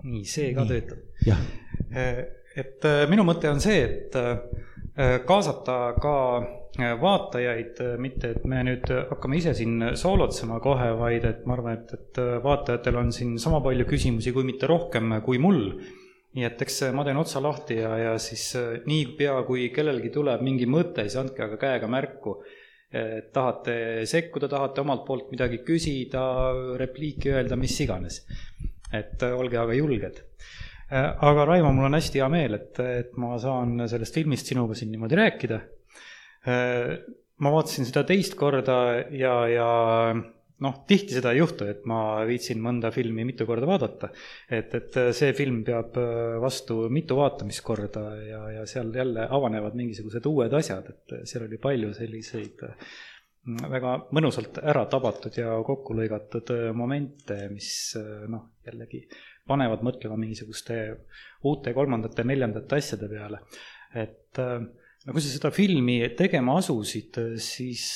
Nii, see ka töötab. Jah. Et minu mõte on see, et kaasata ka vaatajaid, mitte et me nüüd hakkame ise siin soolotsema kohe, vaid et ma arvan, et vaatajatel on siin sama palju küsimusi, kui mitte rohkem kui mul. Nii et eks ma teen otsa lahti ja siis nii pea, kui kellelgi tuleb mingi mõte, siis andke aga käega märku. Tahate sekkuda, tahate omalt poolt midagi küsida, repliiki öelda, mis iganes. Et olge aga julged. Aga Raimo, mul on hästi hea meel, et ma saan sellest filmist sinuga siin niimoodi rääkida. Ma vaatasin seda teist korda ja tihti seda ei juhtu, et ma viitsin mõnda filmi mitu korda vaadata. Et see film peab vastu mitu vaatamiskorda ja seal jälle avanevad mingisugused uued asjad, et seal oli palju selliseid väga mõnusalt ära tabatud ja kokku lõigatud momente, mis jällegi panevad mõtlema mingisuguste uute, kolmandate, neljandate asjade peale. Et kui sa seda filmi tegema asusid, siis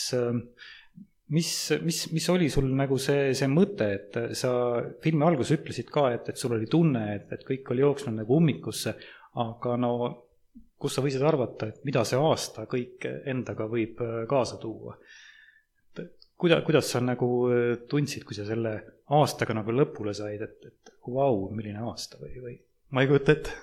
mis oli sul nagu see mõte, et sa filmi alguses ütlesid ka, et sul oli tunne, et kõik oli jooksnud nagu ummikusse, aga kus sa võisid arvata, et mida see aasta kõik endaga võib kaasa tuua? Kuidas sa nagu tundsid, kui sa selle aastaga nagu lõpule said, et vau, milline aasta või ma ei kujuta ette?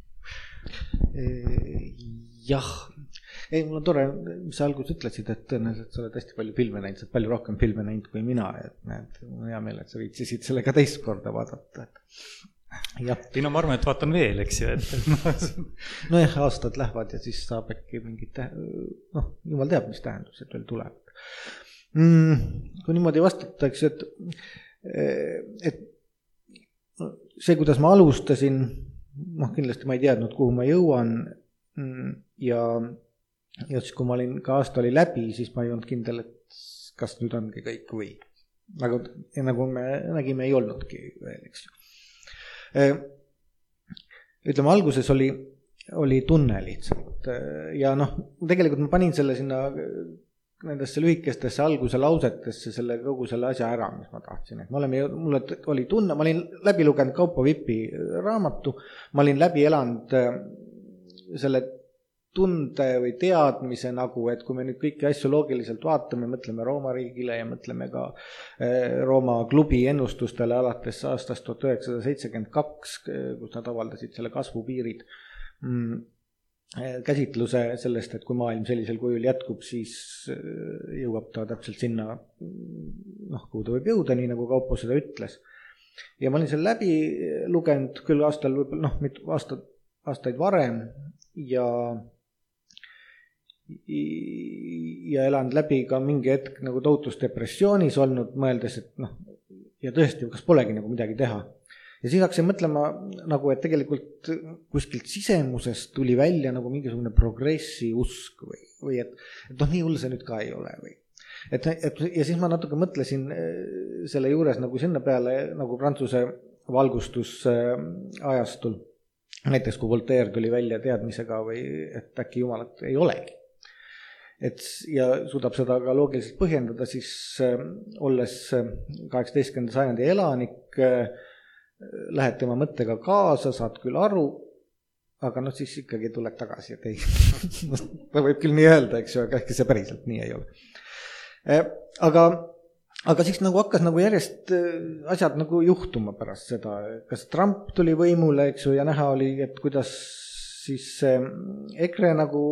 Jah. Ei, mul on tore, mis sa alguses ütlesid, et tõenäoliselt sa oled hästi palju filme näinud, sa oled palju rohkem filme näinud kui mina, et mul on hea meel, et sa viitsisid selle ka teist korda vaadata. Jah. Ei, ma arvan, et vaatan veel, eks ju. Nojah, aastad lähevad ja siis saab äkki mingid, jumal teab, mis tähendused veel tuleb. Kui niimoodi vastatakse, et see, kuidas ma alustasin, kindlasti ma ei teadnud, kuhu ma jõuan ja siis kui ma olin, ka aasta oli läbi, siis ma ei olnud kindel, et kas nüüd ongi kõik või. Nagu me nägime, ei olnudki veel, eks ju. Ütleme, alguses oli tunne lihtsalt ja tegelikult ma panin selle sinna nendesse lühikestesse alguse lausetesse kogu selle asja ära, mis ma tahtsin. Et mulle oli tunne, ma olin läbi lugenud Kaupo Vippi raamatu, ma olin läbi elanud selle tunde või teadmise nagu, et kui me nüüd kõiki asju loogiliselt vaatame, mõtleme Rooma riigile ja mõtleme ka Rooma klubi ennustustele alates aastast 1972, kus nad avaldasid selle kasvupiirid, käsitluse sellest, et kui maailm sellisel kujul jätkub, siis jõuab ta täpselt sinna, kuhu ta võib jõuda, nii nagu Kaupo seda ütles. Ja ma olin seal läbi lugenud küll aastal, aastaid varem ja elanud läbi ka mingi hetk nagu tohutus depressioonis olnud, mõeldes, et ja tõesti, kas polegi nagu midagi teha. Ja siis hakkasin mõtlema, nagu, et tegelikult kuskilt sisemusest tuli välja nagu mingisugune progressi usk või et nii hull see nüüd ka ei ole. Või. Ja siis ma natuke mõtlesin selle juures nagu sinna peale nagu Prantsuse valgustusajastul. Näiteks kui Voltaire tuli välja teadmisega või et äkki jumalat ei olegi. Ja suudab seda ka loogiliselt põhjendada, siis olles 18. sajandi elanik, lähed tema mõttega kaasa, saad küll aru, aga siis ikkagi tuled tagasi, et ei, ta võib küll nii öelda, eks ju, aga äkki see päriselt nii ei ole. Aga siis nagu hakkas nagu järjest asjad nagu juhtuma pärast seda, kas Trump tuli võimule, eks ju, ja näha oli, et kuidas siis EKRE nagu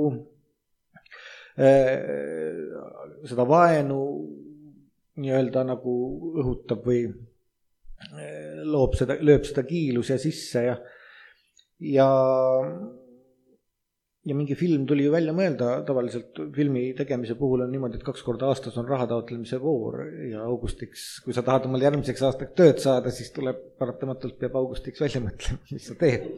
seda vaenu nii-öelda nagu õhutab või lööb seda kiiluse sisse ja mingi film tuli ju välja mõelda, tavaliselt filmi tegemise puhul on niimoodi, et 2 korda aastas on raha taotlemise voor ja augustiks, kui sa tahad omal järgmiseks aastaks tööd saada, siis tuleb paratamatult peab augustiks välja mõtlema, mis sa teed.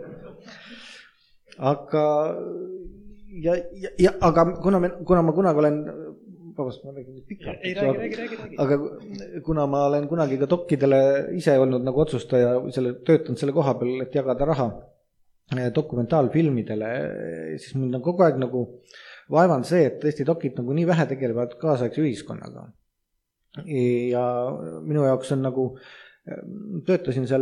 Aga kuna ma kunagi olen ma räägin pikalt, aga kuna ma olen kunagi ka dokkidele ise olnud nagu otsustaja, töötanud selle koha peal, et jagada raha dokumentaalfilmidele, siis mul on kogu aeg nagu vaevan see, et Eesti dokid nagu nii vähe tegelevad kaasaegse ühiskonnaga. Ja minu jaoks on nagu, töötasin seal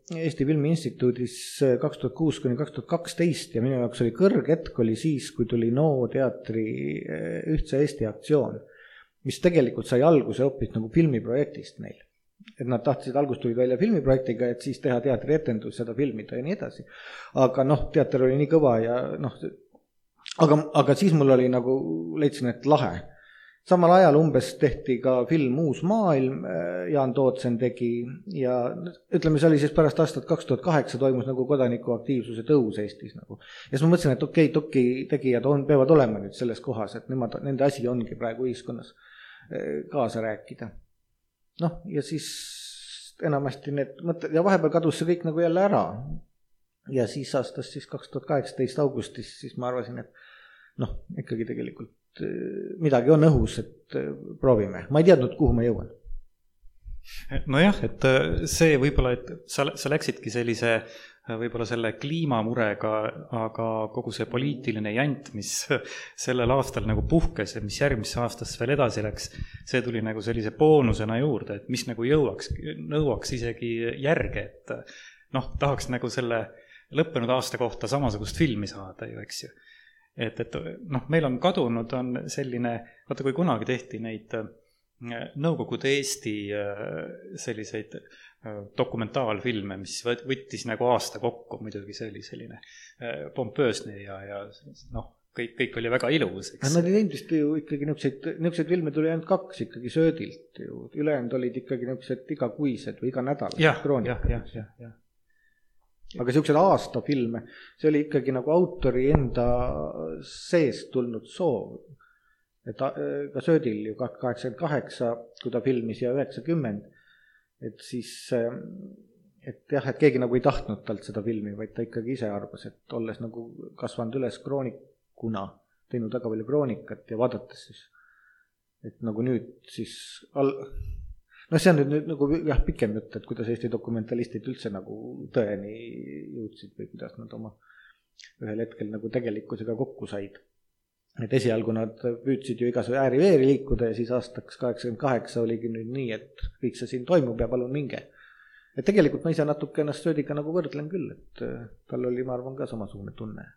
Eesti Filmi Instituudis 2006–2012 ja minu jaoks oli kõrghetk oli siis, kui tuli NO teatri Ühtse Eesti aktsioon, mis tegelikult sai alguse hoopis nagu filmiprojektist neil. Et nad tahtsid, algust tulid välja filmiprojektiga, et siis teha teatri etendus, seda filmida ja nii edasi. Aga teater oli nii kõva ja aga siis mul oli nagu, leidsin, et lahe. Samal ajal umbes tehti ka film Uus maailm, Jaan Tootsen tegi ja ütleme, see oli siis pärast aastat 2008 toimus nagu kodanikuaktiivsuse tõus Eestis nagu. Ja siis ma mõtlesin, et okei, doki tegijad peavad olema nüüd selles kohas, et nende asi ongi praegu ühiskonnas kaasa rääkida. Ja siis enamasti need mõtted ja vahepeal kadus see kõik nagu jälle ära. Ja siis aastast siis 2018 augustis siis ma arvasin, et ikkagi tegelikult midagi on õhus, et proovime. Ma ei teadnud, kuhu ma jõuan. Nojah, et see võib-olla, et sa läksidki sellise võib-olla selle kliimamurega, aga kogu see poliitiline jant, mis sellel aastal nagu puhkes ja mis järgmisse aastasse veel edasi läks, see tuli nagu sellise boonusena juurde, et mis nagu nõuaks isegi järge, et tahaks nagu selle lõppenud aasta kohta samasugust filmi saada ju, eks ju. Et meil on kadunud, on selline, vaata kui kunagi tehti neid Nõukogude Eesti selliseid dokumentaalfilme, mis võttis nagu aasta kokku, muidugi see oli selline pompöösne ja kõik oli väga ilus. Nad ei teinud vist ju ikkagi niisuguseid filme tuli ainult 2 ikkagi söödilt ju, ülejäänud olid ikkagi niisugused igakuised või iga nädal. Jah. Aga siuksed aastafilme, see oli ikkagi nagu autori enda seest tulnud soov. Et ka söödil ju 88, kui ta filmis ja 90, et siis, et keegi nagu ei tahtnud talt seda filmi, vaid ta ikkagi ise arvas, et olles nagu kasvanud üles kroonikuna, teinud väga palju kroonikat ja vaadates siis, et nagu nüüd siis see on nüüd nagu pikem jutt, et kuidas Eesti dokumentalistid üldse nagu tõeni jõudsid või kuidas nad oma ühel hetkel nagu tegelikkusega kokku said. Et esialgu nad püüdsid ju igas ääri-veeri liikuda ja siis aastaks 88 oligi nüüd nii, et kõik see siin toimub ja palun minge. Et tegelikult ma ise natuke ennast söödiga nagu võrdlen küll, et tal oli, ma arvan, ka samasugune tunne.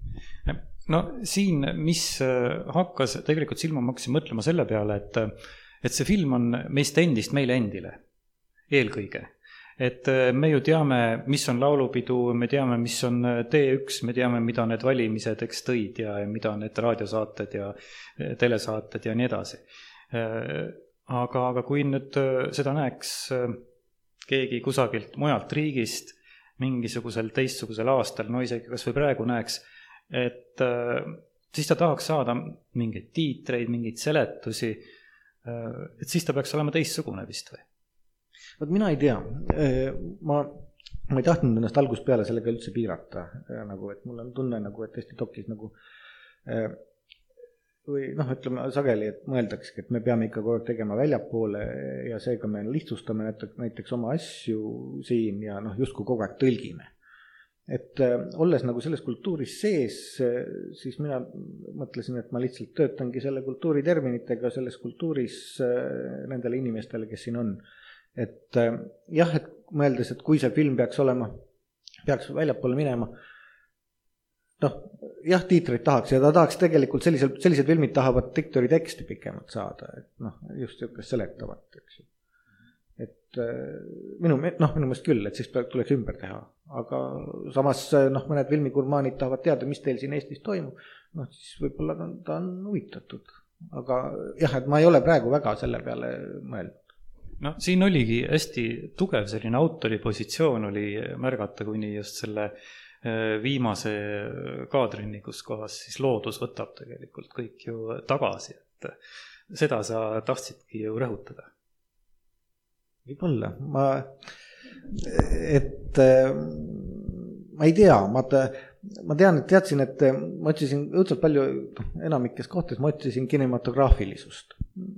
Siin, mis hakkas tegelikult silma, ma hakkasin mõtlema selle peale, et see film on meist endist meile endile, eelkõige. Et me ju teame, mis on laulupidu, me teame, mis on T1, me teame, mida need valimised tõid ja mida need raadiosaated ja telesaated ja nii edasi. Aga kui nüüd seda näeks keegi kusagilt mujalt riigist mingisugusel teistsugusel aastal, isegi kas või praegu näeks, et siis ta tahaks saada mingeid tiitreid, mingeid seletusi, et siis ta peaks olema teistsugune vist või? Mina ei tea, ma ei tahtnud ennast algust peale sellega üldse piirata, nagu, et mul on tunne, nagu, et Eesti dokis nagu, või ütleme sageli, et mõeldakski, et me peame ikka kogu aeg tegema väljapoole ja seega me lihtsustame näiteks oma asju siin ja justkui kogu aeg tõlgime. Et olles nagu selles kultuuris sees, siis mina mõtlesin, et ma lihtsalt töötangi selle kultuuri terminitega selles kultuuris nendele inimestele, kes siin on. Et jah, et mõeldes, et kui see film peaks väljapoole minema, jah, tiitreid tahaks ja ta tahaks tegelikult sellised filmid tahavad diktori teksti pikemalt saada, et just niisugust seletavat, eks ju. Et minu meelest küll, et siis tuleks ümber teha, aga samas mõned filmigurmaanid tahavad teada, mis teil siin Eestis toimub, siis võib-olla ta on huvitatud, aga jah, et ma ei ole praegu väga selle peale mõelnud. Siin oligi hästi tugev selline autori positsioon oli märgata kuni just selle viimase kaadrini, kus kohas siis loodus võtab tegelikult kõik ju tagasi, et seda sa tahtsidki ju rõhutada. Võib-olla, ma ei tea, ma tean, et teadsin, et ma otsisin õudselt palju, enamikes kohtades ma otsisin kinematograafilisust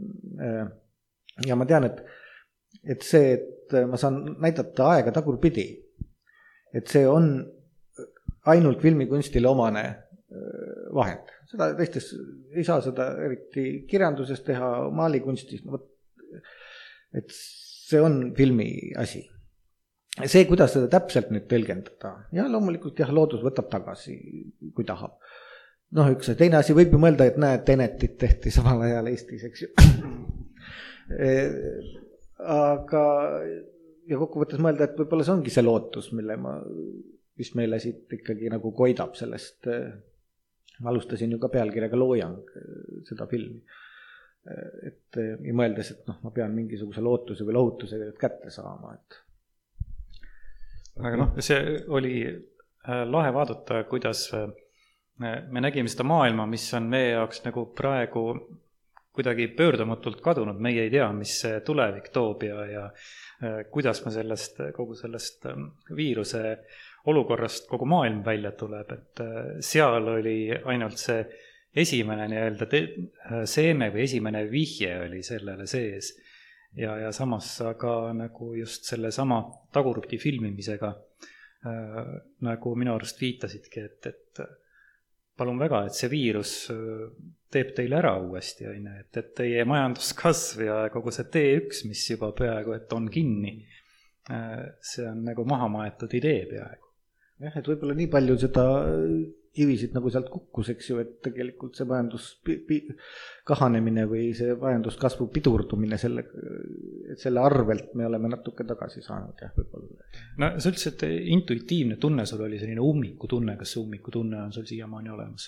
ja ma tean, et see, et ma saan näidata aega tagurpidi, et see on ainult filmikunstile omane vahend. Seda teistes ei saa seda eriti kirjanduses teha, maalikunstis, et see on filmi asi. see, kuidas seda täpselt nüüd tõlgendada, ja loomulikult jah, loodus võtab tagasi, kui tahab. Noh, üks teine asi võib ju mõelda, et näed, Tenetit tehti samal ajal Eestis, eks ju. Aga ja kokkuvõttes mõelda, et võib-olla see ongi see lootus, mis meile siit ikkagi nagu koidab sellest. Ma alustasin ju ka pealkirjaga Loojang seda filmi. Ja mõeldes, et ma pean mingisuguse lootuse või lohutusega kätte saama. Aga see oli lahe vaadata, kuidas me nägime seda maailma, mis on meie jaoks nagu praegu kuidagi pöördamatult kadunud. Meie ei tea, mis see tulevik toob ja kuidas me kogu sellest viiruse olukorrast kogu maailm välja tuleb. Et seal oli ainult see esimene seeme või esimene vihje oli sellele sees. Ja samas aga nagu just selle sama tagurpidi filmimisega nagu minu arust viitasidki, et palun väga, et see viirus teeb teile ära uuesti, et teie majanduskasv ja kogu see T1, mis juba peaaegu, et on kinni, see on nagu maha maetud idee peaaegu. Jah, et võib-olla nii palju seda kivisid nagu sealt kukkus, eks ju, et tegelikult see majandus kahanemine või see majanduskasvu pidurdumine, selle arvelt me oleme natuke tagasi saanud, jah, võib-olla. No sa ütlesid, et intuitiivne tunne sul oli selline ummikutunne, kas see ummikutunne on sul siiamaani olemas?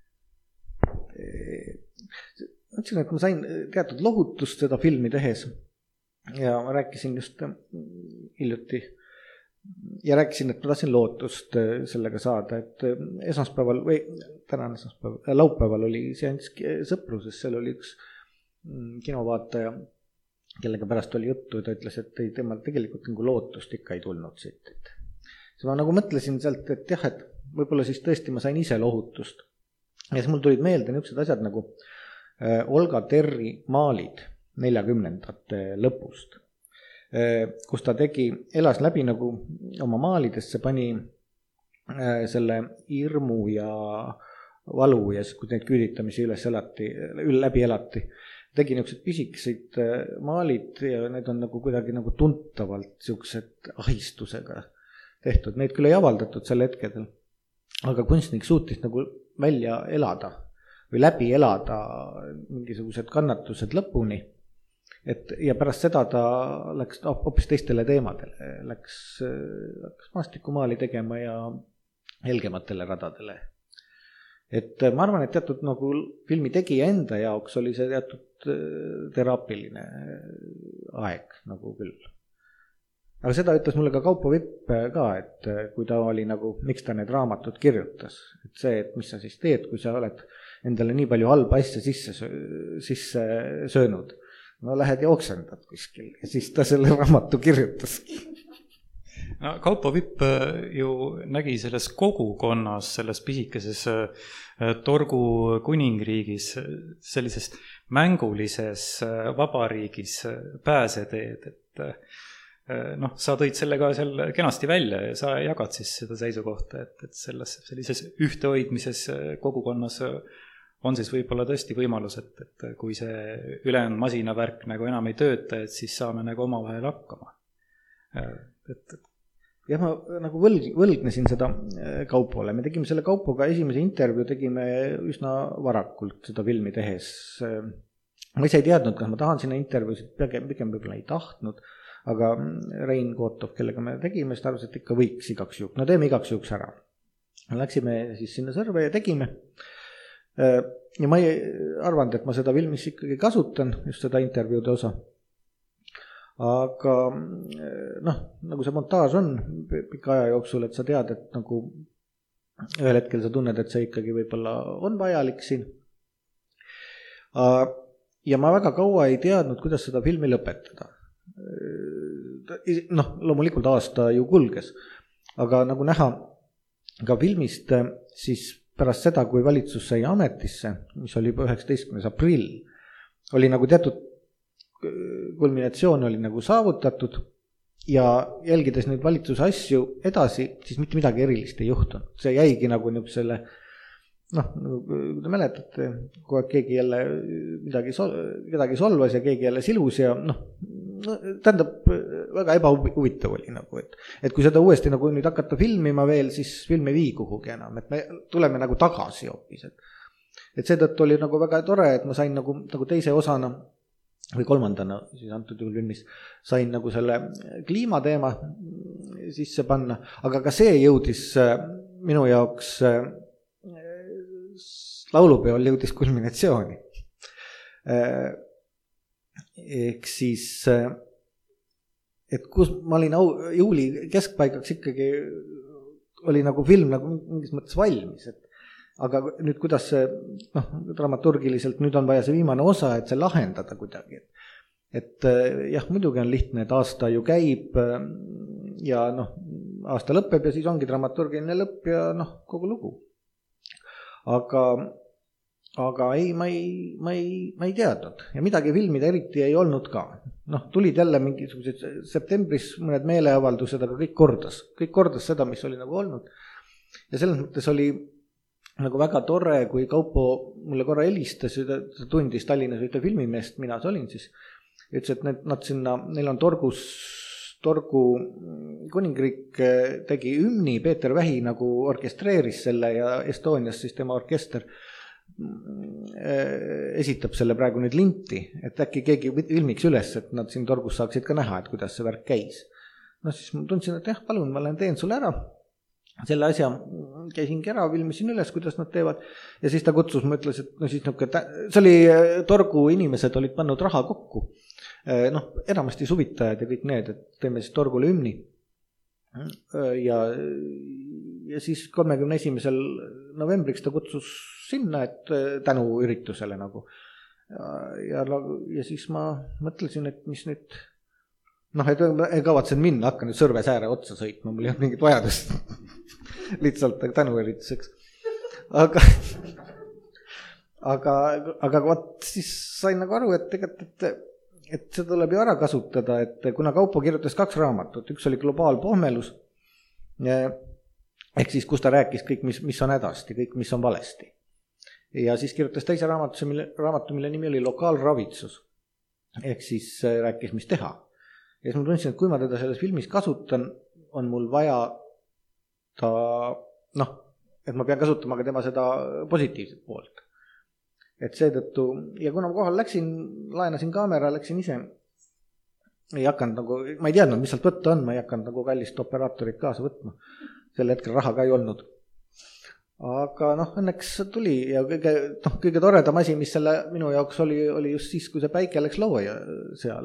Ma ütlesin, et ma sain teatud lohutust seda filmi tehes ja ma rääkisin just hiljuti ja rääkisin, et ma tahtsin lootust sellega saada, et esmaspäeval või laupäeval oli seanss Sõpruses, seal oli üks kinovaataja, kellega pärast oli juttu, ta ütles, et temal tegelikult nagu lootust ikka ei tulnud siit. Siis ma nagu mõtlesin sealt, et jah, et võib-olla siis tõesti ma sain ise lohutust. Ja siis mul tulid meelde niisugused asjad nagu Olga Terri maalid 40ndate lõpust, kus ta elas läbi nagu oma maalidesse, pani selle hirmu ja valu ja siis, kui neid küüditamisi läbi elati, tegi niisugused pisikesed maalid ja need on nagu kuidagi nagu tuntavalt niisugused ahistusega tehtud. Neid küll ei avaldatud sel hetkedel, aga kunstnik suutis nagu välja elada või läbi elada mingisugused kannatused lõpuni. Ja pärast seda ta läks hoopis teistele teemadele, läks maastikumaali tegema ja helgematele radadele. Et ma arvan, et teatud nagu filmi tegija enda jaoks oli see teatud teraapiline aeg nagu küll. Aga seda ütles mulle ka Kaupo Vipp ka, et kui ta oli nagu, miks ta need raamatud kirjutas, et see, et mis sa siis teed, kui sa oled endale nii palju halba asja sisse söönud. No lähed ja oksendad kuskil ja siis ta selle raamatu kirjutaski. No, Kaupo Vipp ju nägi selles kogukonnas, selles pisikeses Torgu kuningriigis, sellises mängulises vabariigis pääseteed, et sa tõid selle ka seal kenasti välja ja sa jagad siis seda seisukohta, et sellises ühtehoidmises kogukonnas on siis võib-olla tõesti võimalus, et kui see ülejäänud masinavärk nagu enam ei tööta, et siis saame nagu omavahel hakkama. Jah, ma nagu võlgnesin seda Kaupole. Me tegime selle Kaupoga esimese intervjuu, tegime üsna varakult seda filmi tehes. Ma ise ei teadnud, kas ma tahan sinna intervjuusid, pigem võib-olla ei tahtnud, aga Rein Kootov, kellega me tegime, seda arvas, et ikka võiks igaks juhuks. No teeme igaks juhuks ära. Läksime siis sinna Sõrve ja tegime. Ja ma ei arvanud, et ma seda filmis ikkagi kasutan, just seda intervjuude osa. Aga nagu see montaaž on pika aja jooksul, et sa tead, et nagu ühel hetkel sa tunned, et see ikkagi võib-olla on vajalik siin. Ja ma väga kaua ei teadnud, kuidas seda filmi lõpetada. Loomulikult aasta ju kulges, aga nagu näha ka filmist, siis pärast seda, kui valitsus sai ametisse, mis oli juba 19. aprill, oli nagu teatud kulminatsioon oli nagu saavutatud ja jälgides neid valitsuse asju edasi, siis mitte midagi erilist ei juhtunud. See jäigi nagu selle noh, kui te mäletate, kogu aeg keegi jälle kedagi solvas ja keegi jälle silus ja noh, tähendab, väga ebahuvitav oli nagu, et kui seda uuesti nagu nüüd hakata filmima veel, siis film ei vii kuhugi enam, et me tuleme nagu tagasi hoopis, et seetõttu oli nagu väga tore, et ma sain nagu teise osana või kolmandana siis antud juhul filmis sain nagu selle kliimateema sisse panna, aga ka see jõudis minu jaoks laulupeol jõudis kulminatsiooni. Ehk siis, et kus ma olin juuli keskpaigaks ikkagi oli nagu film nagu mingis mõttes valmis, aga nüüd kuidas see, noh, dramaturgiliselt nüüd on vaja see viimane osa, et see lahendada kuidagi. Et jah, muidugi on lihtne, et aasta ju käib ja noh, aasta lõpeb ja siis ongi dramaturgiline lõpp ja noh, kogu lugu. Aga ei, ma ei teadnud ja midagi filmida eriti ei olnud ka. Noh, tulid jälle mingisugused septembris mõned meeleavaldused, aga kõik kordas seda, mis oli nagu olnud. Ja selles mõttes oli nagu väga tore, kui Kaupo mulle korra helistas, ta tundis Tallinnas ühte filmimeest, mina see olin siis, ütles, et nad sinna, neil on Torgu kuningriik tegi hümni, Peeter Vähi nagu orkestreeris selle ja Estonias siis tema orkester esitab selle praegu nüüd linti, et äkki keegi filmiks üles, et nad siin Torgus saaksid ka näha, et kuidas see värk käis. No siis ma tundsin, et jah, palun, ma teen sulle ära. Selle asja käisingi ära, filmisin üles, kuidas nad teevad. Ja siis ta kutsus, ma ütles, et no siis see oli Torgu inimesed olid pannud raha kokku. Noh, enamasti suvitajad ja kõik need, et teeme siis Torgule hümni. Ja siis 31. novembriks ta kutsus sinna, et tänu üritusele nagu. Ja siis ma mõtlesin, et mis nüüd, noh, et ei kavatsen minna, hakkan nüüd Sõrve sääre otsa sõitma, mul ei ole mingit vajadust lihtsalt tänu ürituseks. Aga vaat siis sain nagu aru, et tegelikult, et see tuleb ju ära kasutada, et kuna Kaupo kirjutas 2 raamatut, üks oli Globaalpohmelus, ehk siis kus ta rääkis kõik, mis on hädasti, kõik, mis on valesti. Ja siis kirjutas teise raamatu, mille nimi oli Lokaalravitsus, ehk siis rääkis, mis teha. Ja siis ma tundsin, et kui ma teda selles filmis kasutan, on mul vaja ta, noh, et ma pean kasutama ka tema seda positiivset poolt. Et seetõttu, ja kuna ma kohal läksin, laenasin kaamera, läksin ise, ei hakanud nagu, ma ei teadnud, mis sealt võtta on, ma ei hakanud nagu kallist operaatorit kaasa võtma. Sel hetkel raha ka ei olnud. Aga noh, õnneks tuli ja kõige toredam asi, mis selle minu jaoks oli just siis, kui see päike läks looja seal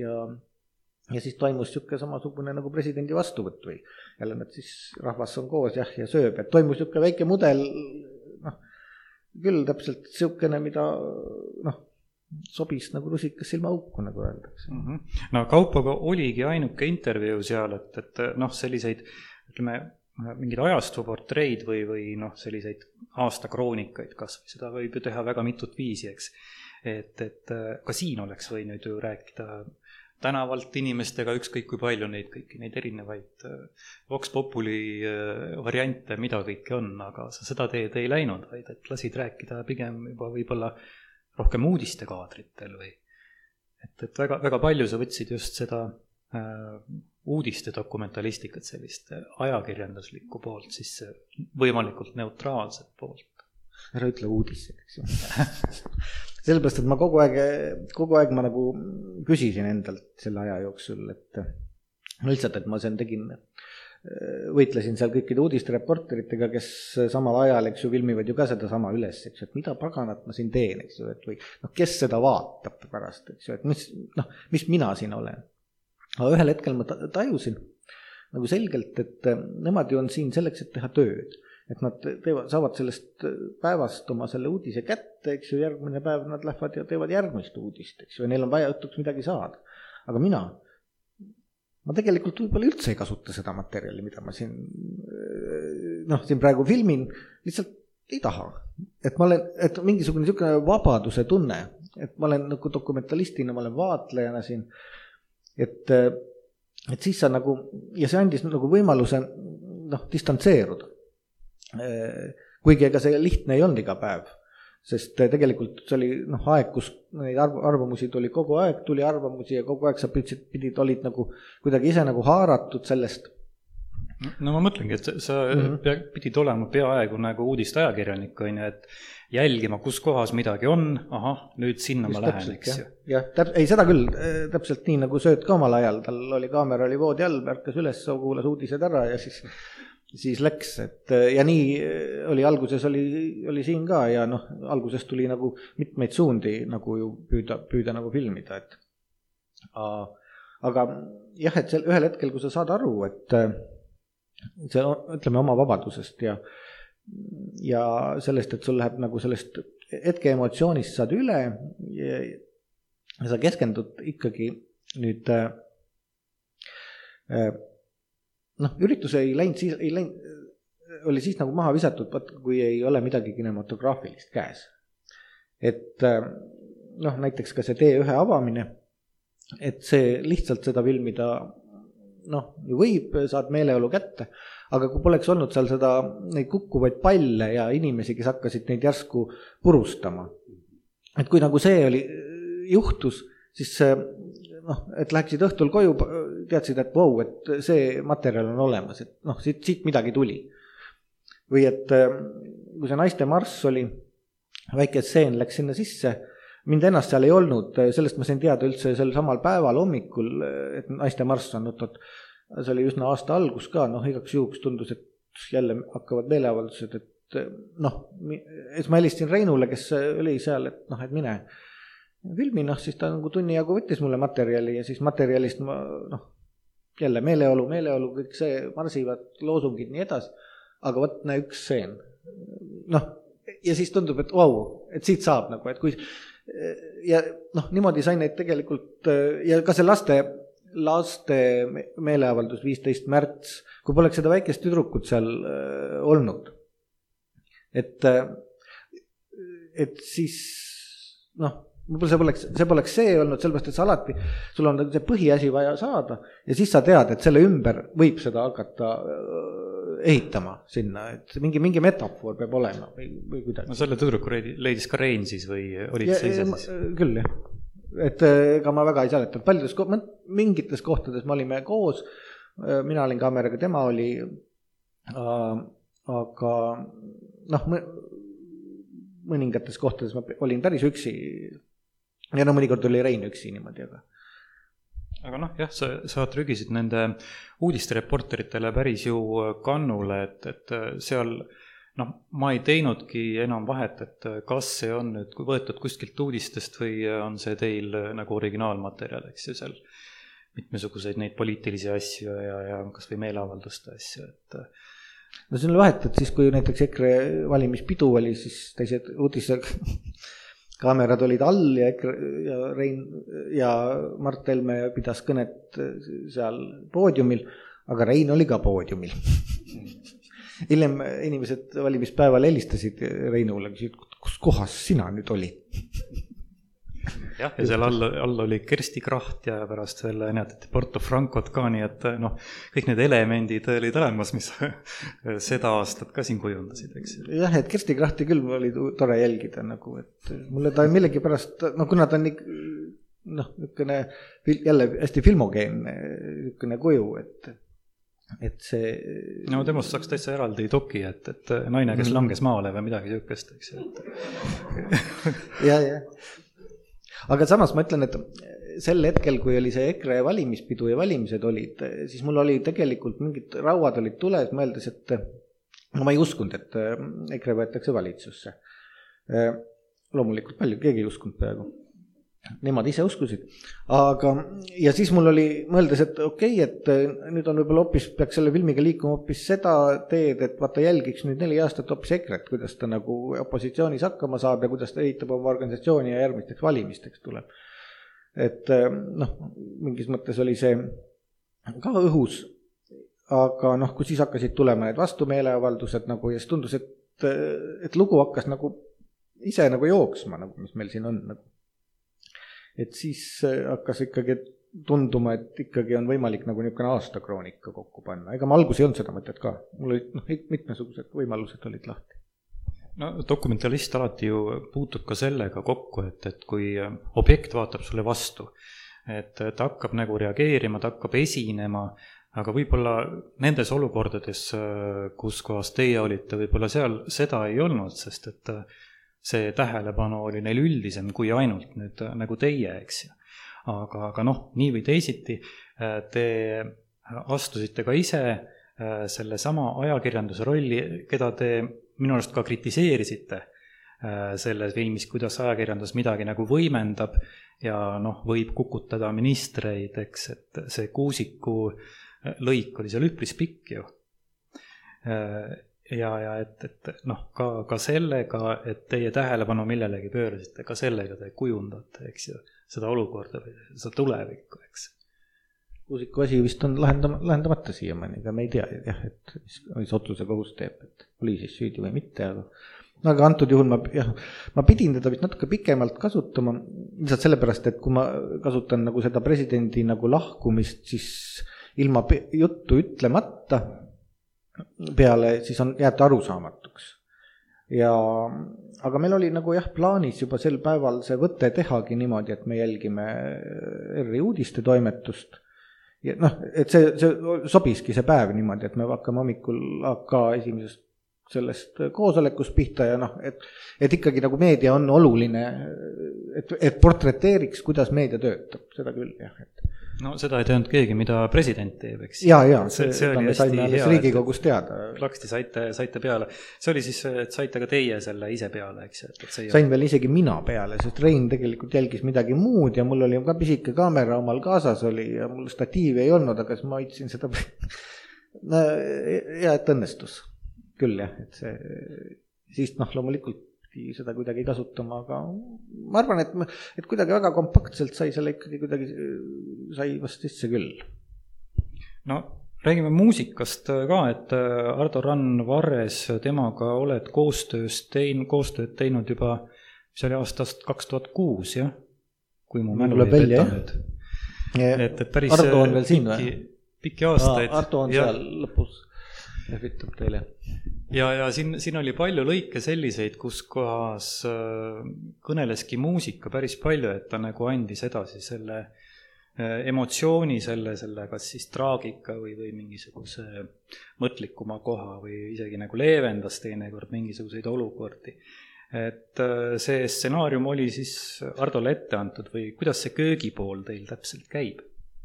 ja siis toimus niisugune samasugune nagu presidendi vastuvõtt või jälle nad siis rahvas on koos jah ja sööb, et toimus niisugune väike mudel, noh, küll täpselt niisugune, mida noh, sobis nagu rusikas silma auku, nagu öeldakse. No Kaupoga oligi ainuke intervjuu seal, et noh, selliseid, ütleme, mingid ajastuportreid või noh, selliseid aastakroonikaid, kas seda võib ju teha väga mitut viisi, eks. Et ka siin oleks võinud ju rääkida tänavalt inimestega ükskõik kui palju kõiki neid erinevaid Vox Populi variante, mida kõiki on, aga sa seda teed ei läinud, vaid et lasid rääkida pigem juba võib-olla rohkem uudistekaadritel või et väga, väga palju sa võtsid just seda uudiste dokumentalistikat, sellist ajakirjanduslikku poolt, siis võimalikult neutraalset poolt. Ära ütle uudised, eks ju. Sellepärast, et ma kogu aeg ma nagu küsisin endalt selle aja jooksul, et lihtsalt, et ma võitlesin seal kõikide uudistereporteritega, kes samal ajal, eks ju, filmivad ju ka seda sama üles, eks ju, et mida paganat ma siin teen, eks ju, et või noh, kes seda vaatab pärast, eks ju, et mis mina siin olen. Aga ühel hetkel ma tajusin nagu selgelt, et nemad ju on siin selleks, et teha tööd. Et nad saavad sellest päevast oma selle uudise kätte, eks ju, järgmine päev nad lähevad ja teevad järgmist uudist, eks ju, ja neil on vaja õhtuks midagi saada. Aga ma tegelikult võib-olla üldse ei kasuta seda materjali, mida ma siin praegu filmin, lihtsalt ei taha. Et mingisugune niisugune vabaduse tunne, et ma olen nagu dokumentalistina, ma olen vaatlejana siin, et siis sa nagu, ja see andis nagu võimaluse distantseeruda. kuigi ega see lihtne ei olnud iga päev, sest tegelikult see oli aeg, kus neid arvamusi tuli kogu aeg, tuli arvamusi ja kogu aeg sa pidid, olid nagu kuidagi ise nagu haaratud sellest. No ma mõtlengi, et sa pidid olema peaaegu nagu uudisteajakirjanik, on ju, et jälgima, kus kohas midagi on, nüüd sinna ma lähen, eks ju. Jah, ei seda küll, täpselt nii nagu Sööt ka omal ajal, tal oli kaamera, oli voodi all, ärkas üles, kuulas uudised ära ja siis läks, et ja nii oli alguses oli siin ka ja alguses tuli nagu mitmeid suundi nagu ju püüda nagu filmida, et aga jah, et ühel hetkel, kui sa saad aru, et see, ütleme, oma vabadusest ja sellest, et sul läheb nagu sellest hetke emotsioonist saad üle ja sa keskendud ikkagi nüüd üritus ei läinud, oli siis nagu maha visatud, kui ei ole midagi kinematograafilist käes. Et näiteks ka see T1 avamine, et see lihtsalt seda filmida võib, saad meeleolu kätte, aga kui poleks olnud seal neid kukkuvaid palle ja inimesi, kes hakkasid neid järsku purustama. Et kui nagu see juhtus, siis et läheksid õhtul koju, teadsid, et et see materjal on olemas, et siit midagi tuli. Või et kui see naiste marss oli, väike stseen läks sinna sisse, mind ennast seal ei olnud, sellest ma sain teada üldse sel samal päeval hommikul, et naiste marss on see oli üsna aasta algus ka, igaks juhuks tundus, et jälle hakkavad meeleavaldused, et siis ma helistasin Reinule, kes oli seal, et mine filmi, siis ta nagu tunni jagu võttis mulle materjali ja siis materjalist ma jälle meeleolu, kõik see marsivad, loosungid nii edasi, aga näe üks stseen. Ja siis tundub, et et siit saab nagu, et kui ja niimoodi sain neid tegelikult ja ka see laste meeleavaldus 15. märts, kui poleks seda väikest tüdrukut seal olnud, et siis võib-olla see poleks see olnud, sellepärast, et sa alati, sul on see põhiasi vaja saada ja siis sa tead, et selle ümber võib seda hakata ehitama sinna, et mingi metafoor peab olema või kuidagi. Selle tüdruku leidis ka Rein siis või olid sa ise siis? Küll jah, et ega ma väga ei saletanud, mingites kohtades me olime koos, mina olin kaameraga, tema oli, aga mõningates kohtades ma olin päris üksi ja mõnikord oli Rein üksi niimoodi, aga jah, sa trügisid nende uudistereporteritele päris ju kannule, et seal ma ei teinudki enam vahet, et kas see on nüüd võetud kuskilt uudistest või on see teil nagu originaalmaterjal, eks ju, seal mitmesuguseid neid poliitilisi asju ja kas või meeleavalduste asju, et see on vahet, et siis kui näiteks EKRE valimispidu oli, siis teised uudised kaamerad olid all ja Rein ja Mart Helme pidas kõnet seal poodiumil, aga Rein oli ka poodiumil. Hiljem inimesed valimispäeval helistasid Reinule, kus kohas sina nüüd oli? Jah, ja seal all oli Kersti Kracht ja pärast veel näetati Porto Francot ka, nii et kõik need elemendid olid olemas, mis seda aastat ka siin kujundasid, eks. Jah, et Kersti Krahti küll oli tore jälgida nagu, et mulle ta millegi pärast, kuna ta on niisugune jälle hästi filmogeenne niisugune kuju, et see temast saaks täitsa eraldi doki, et naine, kes langes maale või midagi niisugust, eks ju. jah. Aga samas ma ütlen, et sel hetkel, kui oli see EKRE valimispidu ja valimised olid, siis mul oli tegelikult mingid rauad olid tules, mõeldes, et ma ei uskunud, et EKRE võetakse valitsusse. Loomulikult keegi ei uskunud peaaegu. Nemad ise uskusid. Ja siis mul oli mõeldes, et okei, et nüüd on võib-olla hoopis, peaks selle filmiga liikuma hoopis seda teed, et vaata jälgiks nüüd 4 aastat hoopis EKRE-t, kuidas ta nagu opositsioonis hakkama saab ja kuidas ta ehitab oma organisatsiooni ja järgmisteks valimisteks tuleb. Et mingis mõttes oli see ka õhus, aga kui siis hakkasid tulema need vastumeeleavaldused nagu ja siis tundus, et lugu hakkas nagu ise nagu jooksma, nagu mis meil siin on nagu. Et siis hakkas ikkagi tunduma, et ikkagi on võimalik nagu niisugune aastakroonika kokku panna. Ega ma alguses ei olnud seda mõtet ka. Mul olid mitmesugused võimalused olid lahti. no dokumentalist alati ju puutub ka sellega kokku, et kui objekt vaatab sulle vastu, et ta hakkab nagu reageerima, ta hakkab esinema, aga võib-olla nendes olukordades, kus kohas teie olite, võib-olla seal seda ei olnud, sest et see tähelepanu oli neil üldisem kui ainult nüüd nagu teie, eks ju. Aga nii või teisiti, te astusite ka ise selle sama ajakirjanduse rolli, keda te minu arust ka kritiseerisite selles filmis, kuidas ajakirjandus midagi nagu võimendab ja võib kukutada ministreid, eks, et see Kuusiku lõik oli seal üpris pikk ju. Ja et ka sellega, et teie tähelepanu millelegi pöörasite, ka sellega te kujundate, eks ju, seda olukorda või seda tulevikku, eks. Kuusiku asi vist on lahendamata siiamaani, aga me ei tea, jah, et mis otluse kohus teeb, et oli siis süüdi või mitte, aga antud juhul ma pidin teda vist natuke pikemalt kasutama, lihtsalt sellepärast, et kui ma kasutan nagu seda presidendi nagu lahkumist, siis ilma juttu ütlemata peale, siis on jääb ta arusaamatuks. Aga meil oli nagu plaanis juba sel päeval see võte tehagi niimoodi, et me jälgime ERR-i uudiste toimetust. Ja et see sobiski see päev niimoodi, et me hakkame hommikul AK esimesest sellest koosolekust pihta ja et ikkagi nagu meedia on oluline, et portreteeriks, kuidas meedia töötab, seda küll, jah. No seda ei teadnud keegi, mida president teeb, eks? Jaa, see me saime Riigikogus teada. Plaksti saite peale. See oli siis, et saite ka teie selle ise peale, eks? Sain veel isegi mina peale, sest Rein tegelikult jälgis midagi muud ja mul oli ka pisike kaamera omal kaasas oli ja mul statiivi ei olnud, aga siis ma hoidsin seda ja et õnnestus. Küll jah, et siis loomulikult seda kuidagi kasutama, aga ma arvan, et kuidagi väga kompaktselt sai selle ikkagi kuidagi sai vast sisse küll. No räägime muusikast ka, et Ardo Rann Varres, temaga oled koostööd teinud juba, mis oli aastast 2006, jah? Kui mu mälu ei peta nüüd. Et päris Ardo on veel siin või? Pikki aastaid. Ardo on seal lõpus. Lehvitab teile. Ja siin oli palju lõike selliseid, kus kohas kõneleski muusika päris palju, et ta nagu andis edasi selle emotsiooni, selle kas siis traagika või mingisuguse mõtlikuma koha või isegi nagu leevendas teinekord mingisuguseid olukordi. Et see stsenaarium oli siis Ardole ette antud või kuidas see köögipool teil täpselt käib?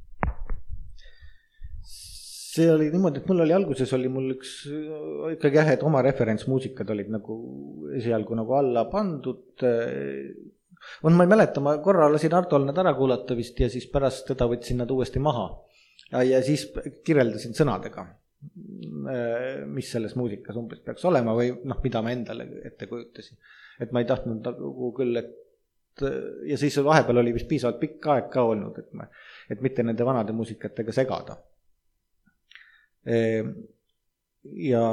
See oli niimoodi, et mul oli alguses oli mul üks ikkagi jah, et oma referentsmuusikad olid nagu esialgu nagu alla pandud. Ma ei mäleta, ma korra lasin Ardol nad ära kuulata vist ja siis pärast teda võtsin nad uuesti maha. Ja siis kirjeldasin sõnadega, mis selles muusikas umbes peaks olema või mida ma endale ette kujutasin. Et ma ei tahtnud nagu küll, ja siis vahepeal oli vist piisavalt pikk aeg ka olnud, et mitte nende vanade muusikatega segada. Ja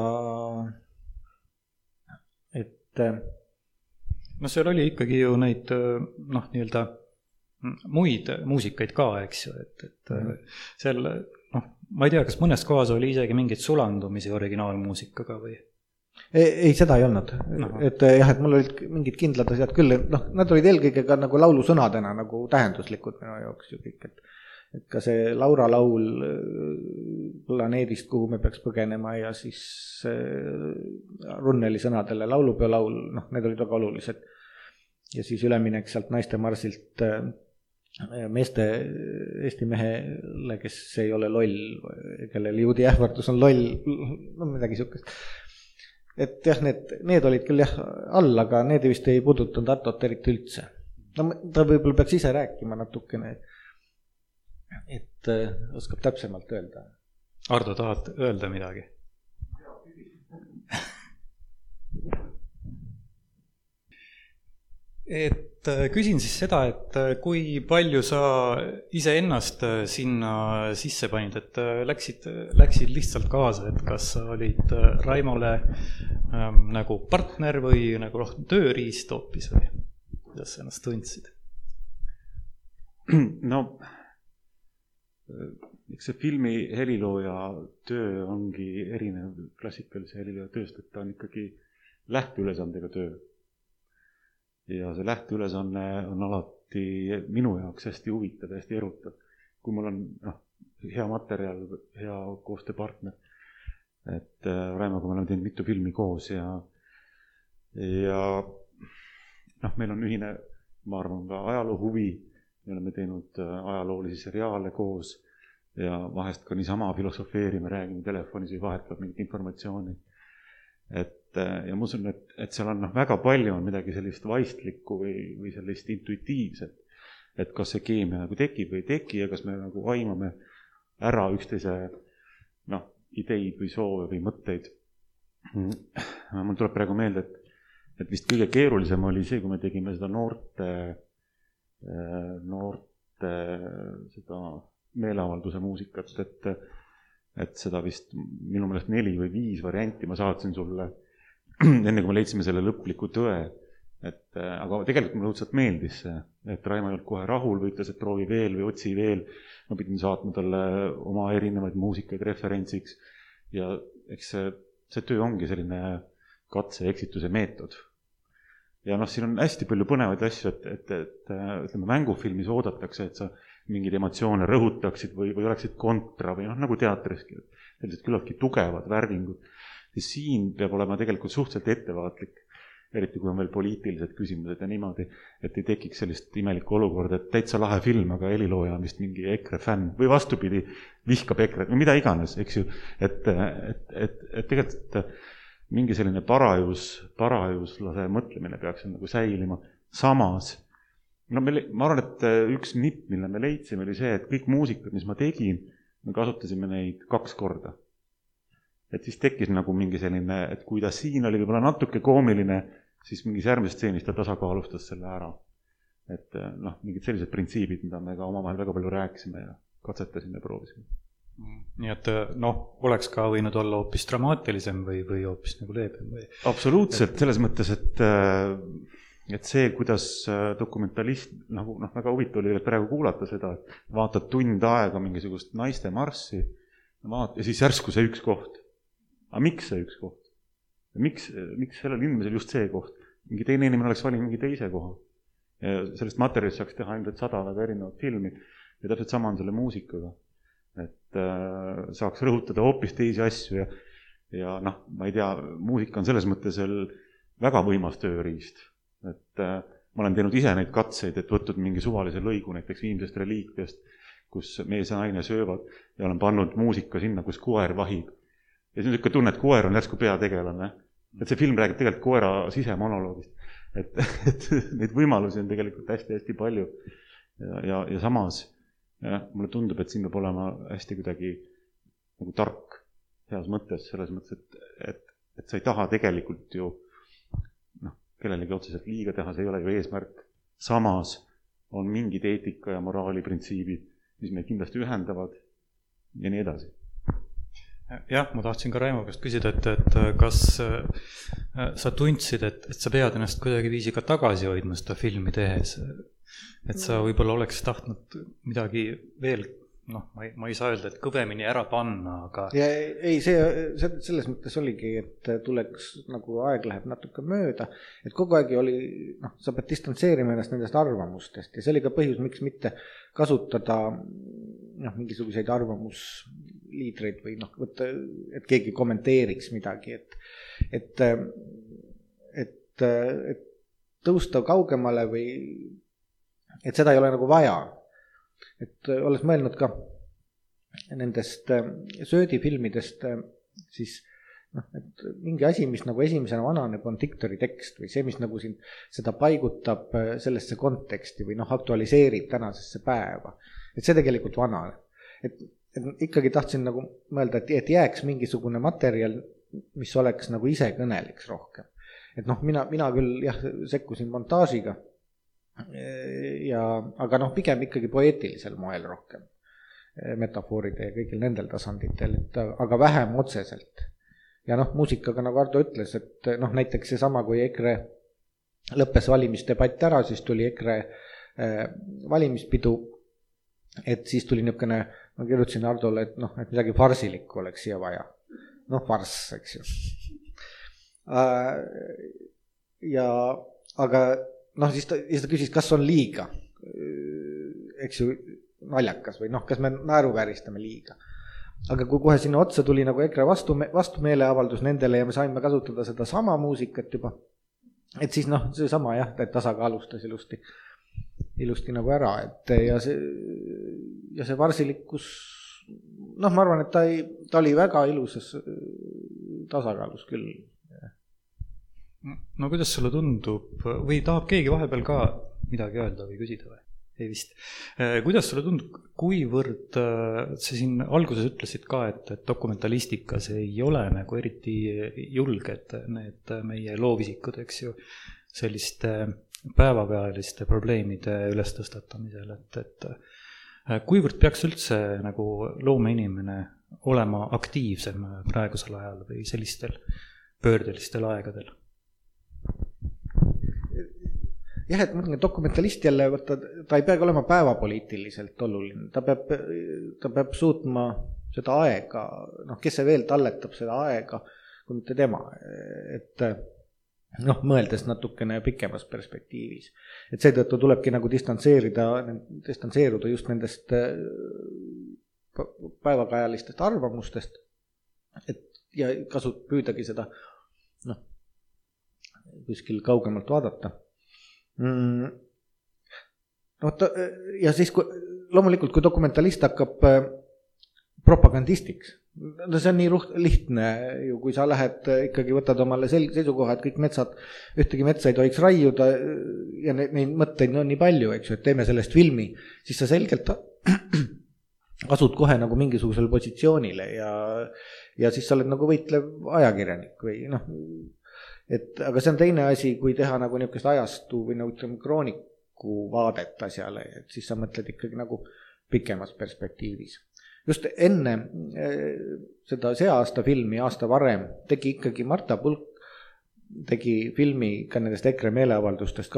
et seal oli ikkagi ju neid nii-öelda muid muusikaid ka, eks ju, et seal ma ei tea, kas mõnes kohas oli isegi mingeid sulandumisi originaalmuusikaga või? Ei, seda ei olnud. Et jah, et mul olid mingid kindlad asjad küll, nad olid eelkõige ka nagu laulusõnadena nagu tähenduslikud minu jaoks ju kõik, et ka see Laura laul planeedist, kuhu me peaks põgenema ja siis Runneli sõnadele laulupeo laul, need olid väga olulised. Ja siis üleminek sealt naiste marsilt meeste Eesti mehele, kes ei ole loll, kellel juudi ähvardus on loll, midagi sihukest. Et jah, need olid küll jah all, aga need vist ei puudutanud Artot eriti üldse. Ta võib-olla peaks ise rääkima natukene, et oskab täpsemalt öelda. Ardo, tahad öelda midagi? Et küsin siis seda, et kui palju sa iseennast sinna sisse panid, et läksid lihtsalt kaasa, et kas sa olid Raimole nagu partner või nagu rohkem tööriist hoopis või kuidas sa ennast tundsid? No, eks see filmi helilooja töö ongi erinev klassikalise helilooja tööst, et ta on ikkagi lähteülesandega töö. Ja see lähteülesanne on alati minu jaoks hästi huvitav, hästi erutav. Kui mul on hea materjal, hea koostööpartner, et Raimaga me oleme teinud mitu filmi koos ja meil on ühine, ma arvan, ka ajaloo huvi, me oleme teinud ajaloolisi seriaale koos ja vahest ka niisama filosofeerime, räägime telefonis või vahetavad mingit informatsiooni. Ja ma usun, et seal on väga palju on midagi sellist vaistlikku või sellist intuitiivset, et kas see keemia nagu tekib või ei teki ja kas me nagu aimame ära üksteise ideid või soove või mõtteid. Mul tuleb praegu meelde, et vist kõige keerulisem oli see, kui me tegime seda noorte seda meeleavalduse muusikat, et seda vist minu meelest 4 või 5 varianti ma saatsin sulle enne, kui me leidsime selle lõpliku tõe. Aga tegelikult mulle õudselt meeldis see, et Raimo ei olnud kohe rahul või ütles, et proovi veel või otsi veel. Ma pidin saatma talle oma erinevaid muusikaid referentsiks ja eks see töö ongi selline katse ja eksituse meetod. Ja siin on hästi palju põnevaid asju, et ütleme, mängufilmis oodatakse, et sa mingid emotsioone rõhutaksid või oleksid kontra või nagu teatriski, sellised küllaltki tugevad värvingud. Ja siin peab olema tegelikult suhteliselt ettevaatlik, eriti kui on veel poliitilised küsimused ja niimoodi, et ei tekiks sellist imelikku olukorda, et täitsa lahe film, aga helilooja on vist mingi EKRE fänn või vastupidi, vihkab EKRE või mida iganes, eks ju, et tegelikult mingi selline parajuslase mõtlemine peaks nagu säilima. Samas, ma arvan, et üks nipp, mille me leidsime, oli see, et kõik muusikad, mis ma tegin, me kasutasime neid 2 korda. Et siis tekkis nagu mingi selline, et kui ta siin oli võib-olla natuke koomiline, siis mingis järgmises stseenis ta tasakaalustas selle ära. Et mingid sellised printsiibid, mida me ka omavahel väga palju rääkisime ja katsetasime ja proovisime. Nii et oleks ka võinud olla hoopis dramaatilisem või hoopis nagu leebem või? Absoluutselt, selles mõttes, et see, kuidas dokumentalist, väga huvitav oli praegu kuulata seda, et vaatad tund aega mingisugust naiste marssi ja siis järsku see üks koht. Aga miks see üks koht? Miks sellel inimesel just see koht? Mingi teine inimene oleks valinud mingi teise koha. Ja sellest materjalist saaks teha ilmselt 100 väga erinevat filmi ja täpselt sama on selle muusikaga. Et saaks rõhutada hoopis teisi asju ja ma ei tea, muusika on selles mõttes väga võimas tööriist. Et ma olen teinud ise neid katseid, et võtnud mingi suvalise lõigu näiteks Viimsest reliikviast, kus mees ja naine söövad ja olen pannud muusika sinna, kus koer vahib. Ja siis on niisugune tunne, et koer on järsku peategelane. Et see film räägib tegelikult koera sisemonoloogist. Et neid võimalusi on tegelikult hästi-hästi palju. Ja samas mulle tundub, et siin peab olema hästi kuidagi nagu tark heas mõttes, selles mõttes, et sa ei taha tegelikult ju kellelegi otseselt liiga teha, see ei ole ju eesmärk. Samas on mingid eetika ja moraali printsiibid, mis meid kindlasti ühendavad ja nii edasi. Jah, ma tahtsin ka Raimo käest küsida, et kas sa tundsid, et sa pead ennast kuidagi viisi ka tagasi hoidma seda filmi tehes, et sa võib-olla oleks tahtnud midagi veel, ma ei saa öelda, et kõvemini ära panna, aga... Ja ei, selles mõttes oligi, et tuleks nagu aeg läheb natuke mööda, et kogu aeg oli, sa pead distantseerima ennast nendest arvamustest ja see oli ka põhjus, miks mitte kasutada mingisuguseid arvamusliidreid või võtta, et keegi kommenteeriks midagi, et tõusta kaugemale või et seda ei ole nagu vaja. Et olles mõelnud ka nendest söödifilmidest, siis et mingi asi, mis nagu esimesena vananeb, on diktori tekst või see, mis nagu siin seda paigutab sellesse konteksti või aktualiseerib tänasesse päeva. Et see tegelikult vananeb. Et ikkagi tahtsin nagu mõelda, et jääks mingisugune materjal, mis oleks nagu ise kõneliks rohkem. Et mina küll sekkusin montaažiga, aga pigem ikkagi poeetilisel moel rohkem, metafooride ja kõigil nendel tasanditel, aga vähem otseselt. Ja muusikaga, nagu Ardo ütles, et näiteks see sama, kui EKRE lõppes valimisdebatt ära, siis tuli EKRE valimispidu, et siis tuli niisugune, ma kirjutasin Ardole, et midagi farsilikku oleks siia vaja. Farss, eks ju. Ja aga noh, siis ta küsis, kas on liiga, eks ju, naljakas või noh, kas me naeruvääristame liiga. Aga kui kohe sinna otsa tuli nagu EKRE vastumeeleavaldus nendele ja me saime kasutada seda sama muusikat juba, et siis noh, see sama jah, et tasakaalustas ilusti nagu ära, et ja see varsilikkus, noh, ma arvan, et ta oli väga ilusas tasakaalus küll. No kuidas sulle tundub või tahab keegi vahepeal ka midagi öelda või küsida või? Ei vist. Kuidas sulle tundub, kuivõrd sa siin alguses ütlesid ka, et dokumentalistikas ei ole nagu eriti julged need meie loovisikud, eks ju, selliste päevapealiste probleemide ülestõstatamisel, et kuivõrd peaks üldse nagu loomeinimene olema aktiivsem praegusel ajal või sellistel pöördelistel aegadel? Jah, et mõtlen, dokumentalist jälle, ta ei peagi olema päevapoliitiliselt oluline, ta peab suutma seda aega, noh, kes see veel talletab seda aega, kui mitte tema, et noh, mõeldes natukene pikemas perspektiivis. Et seetõttu tulebki nagu distantseeruda just nendest päevakajalistest arvamustest, et ja püüdagi seda noh, kuskil kaugemalt vaadata. Ja siis loomulikult, kui dokumentalist hakkab propagandistiks, no see on nii lihtne ju, kui sa lähed ikkagi võtad omale seisukoha, et kõik ühtegi metsa ei tohiks raiuda ja neid mõtteid on nii palju, eks ju, et teeme sellest filmi, siis sa selgelt asud kohe nagu mingisugusele positsioonile ja siis sa oled nagu võitlev ajakirjanik või noh, aga see on teine asi, kui teha nagu niisugust ajastu või nagu krooniku vaadet asjale, et siis sa mõtled ikkagi nagu pikemas perspektiivis. Just enne seda see aasta filmi, aasta varem, tegi ikkagi Marta Pulk, tegi filmi ka nendest EKRE meeleavaldustest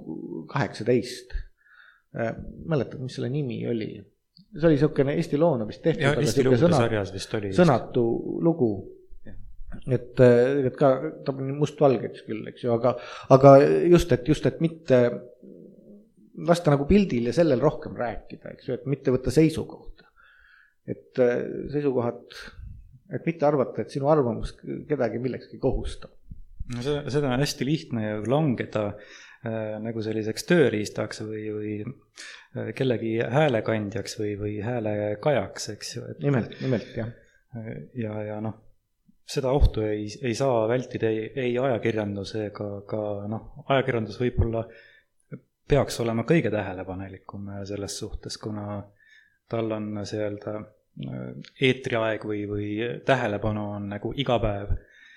2018. Mäletad, mis selle nimi oli? See oli niisugune Eesti loona vist tehtud, ja, Eesti lugude sarjas vist oli. Sõnatu lugu. Et ka ta on mustvalgeks küll, eks ju, aga just, et mitte lasta nagu pildil ja sellel rohkem rääkida, eks ju, et mitte võtta seisukohta. Et seisukohad, et mitte arvata, et sinu arvamus kedagi millekski kohustab. No seda on hästi lihtne ju langeda nagu selliseks tööriistaks või kellegi häälekandjaks või häälekajaks, eks ju. Nimelt, jah. Ja noh, seda ohtu ei saa vältida ei ajakirjandus ega ka noh, ajakirjandus võib-olla peaks olema kõige tähelepanelikum selles suhtes, kuna tal on see eetriaeg või tähelepanu on nagu iga päev,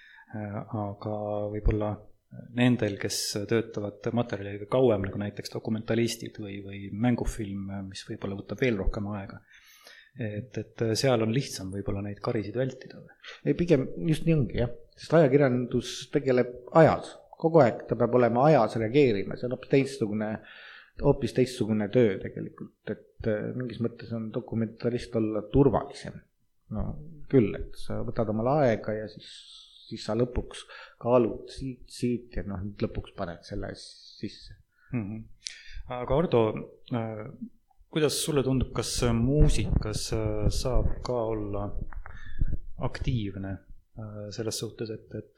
aga võib-olla nendel, kes töötavad materjaliga kauem, nagu näiteks dokumentalistid või mängufilm, mis võib-olla võtab veel rohkem aega, et seal on lihtsam võib-olla neid karisid vältida. Ei, pigem just nii ongi, jah. Sest ajakirjandus tegeleb ajas. Kogu aeg ta peab olema ajas reageerima. See on hoopis teistsugune töö tegelikult. Et mingis mõttes on dokumentarist olla turvalisem. No küll, et sa võtad omal aega ja siis sa lõpuks kaalud siit ja noh, lõpuks paned selle sisse. Aga Ardo, kuidas sulle tundub, kas muusikas saab ka olla aktiivne selles suhtes,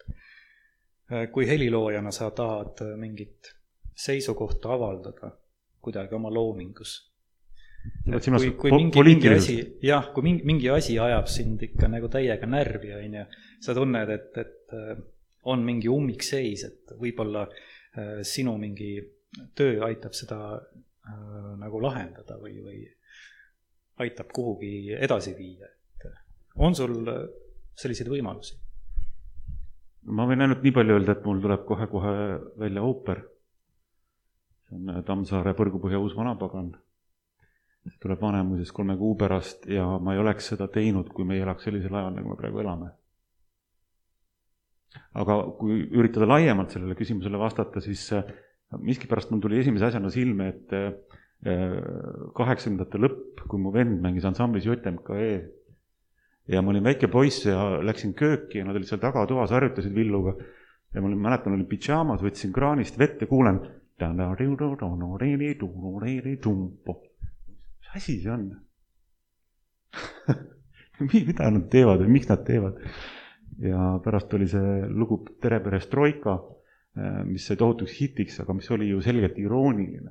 et kui heliloojana sa tahad mingit seisukohta avaldada kuidagi oma loomingus? Kui mingi asi ajab sind ikka nagu täiega närvi, sa tunned, et on mingi ummikseis, et võib-olla sinu mingi töö aitab seda nagu lahendada või aitab kuhugi edasi viia. On sul selliseid võimalusi? Ma võin ainult nii palju öelda, et mul tuleb kohe välja ooper. See on Tammsaare Põrgupõhja uus vanapagan. See tuleb Vanemuises 3 kuu pärast ja ma ei oleks seda teinud, kui me ei elaks sellisel ajal, nagu me praegu elame. Aga kui üritada laiemalt sellele küsimusele vastata, siis miskipärast mul tuli esimese asjana silme, et 80ndate lõpp, kui mu vend mängis ansamblis JMKE ja ma olin väike poiss ja läksin kööki ja nad olid seal tagatoas, harjutasid Villuga, ja ma mäletan, olin pidžaamas, võtsin kraanist vett ja kuulen mis asi see on? Mida nad teevad või miks nad teevad? Ja pärast oli see lugu Tere Perestroika, mis sai tohutuks hitiks, aga mis oli ju selgelt irooniline.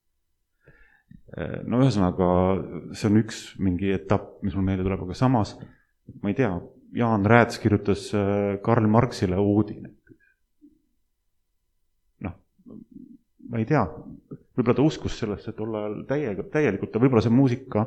No ühesõnaga, see on üks mingi etapp, mis mul meelde tuleb, aga samas, ma ei tea, Jaan Rääts kirjutas Karl Marxile oodi. Noh, ma ei tea, võib-olla ta uskus sellesse, et olla täielikult, võib-olla see muusika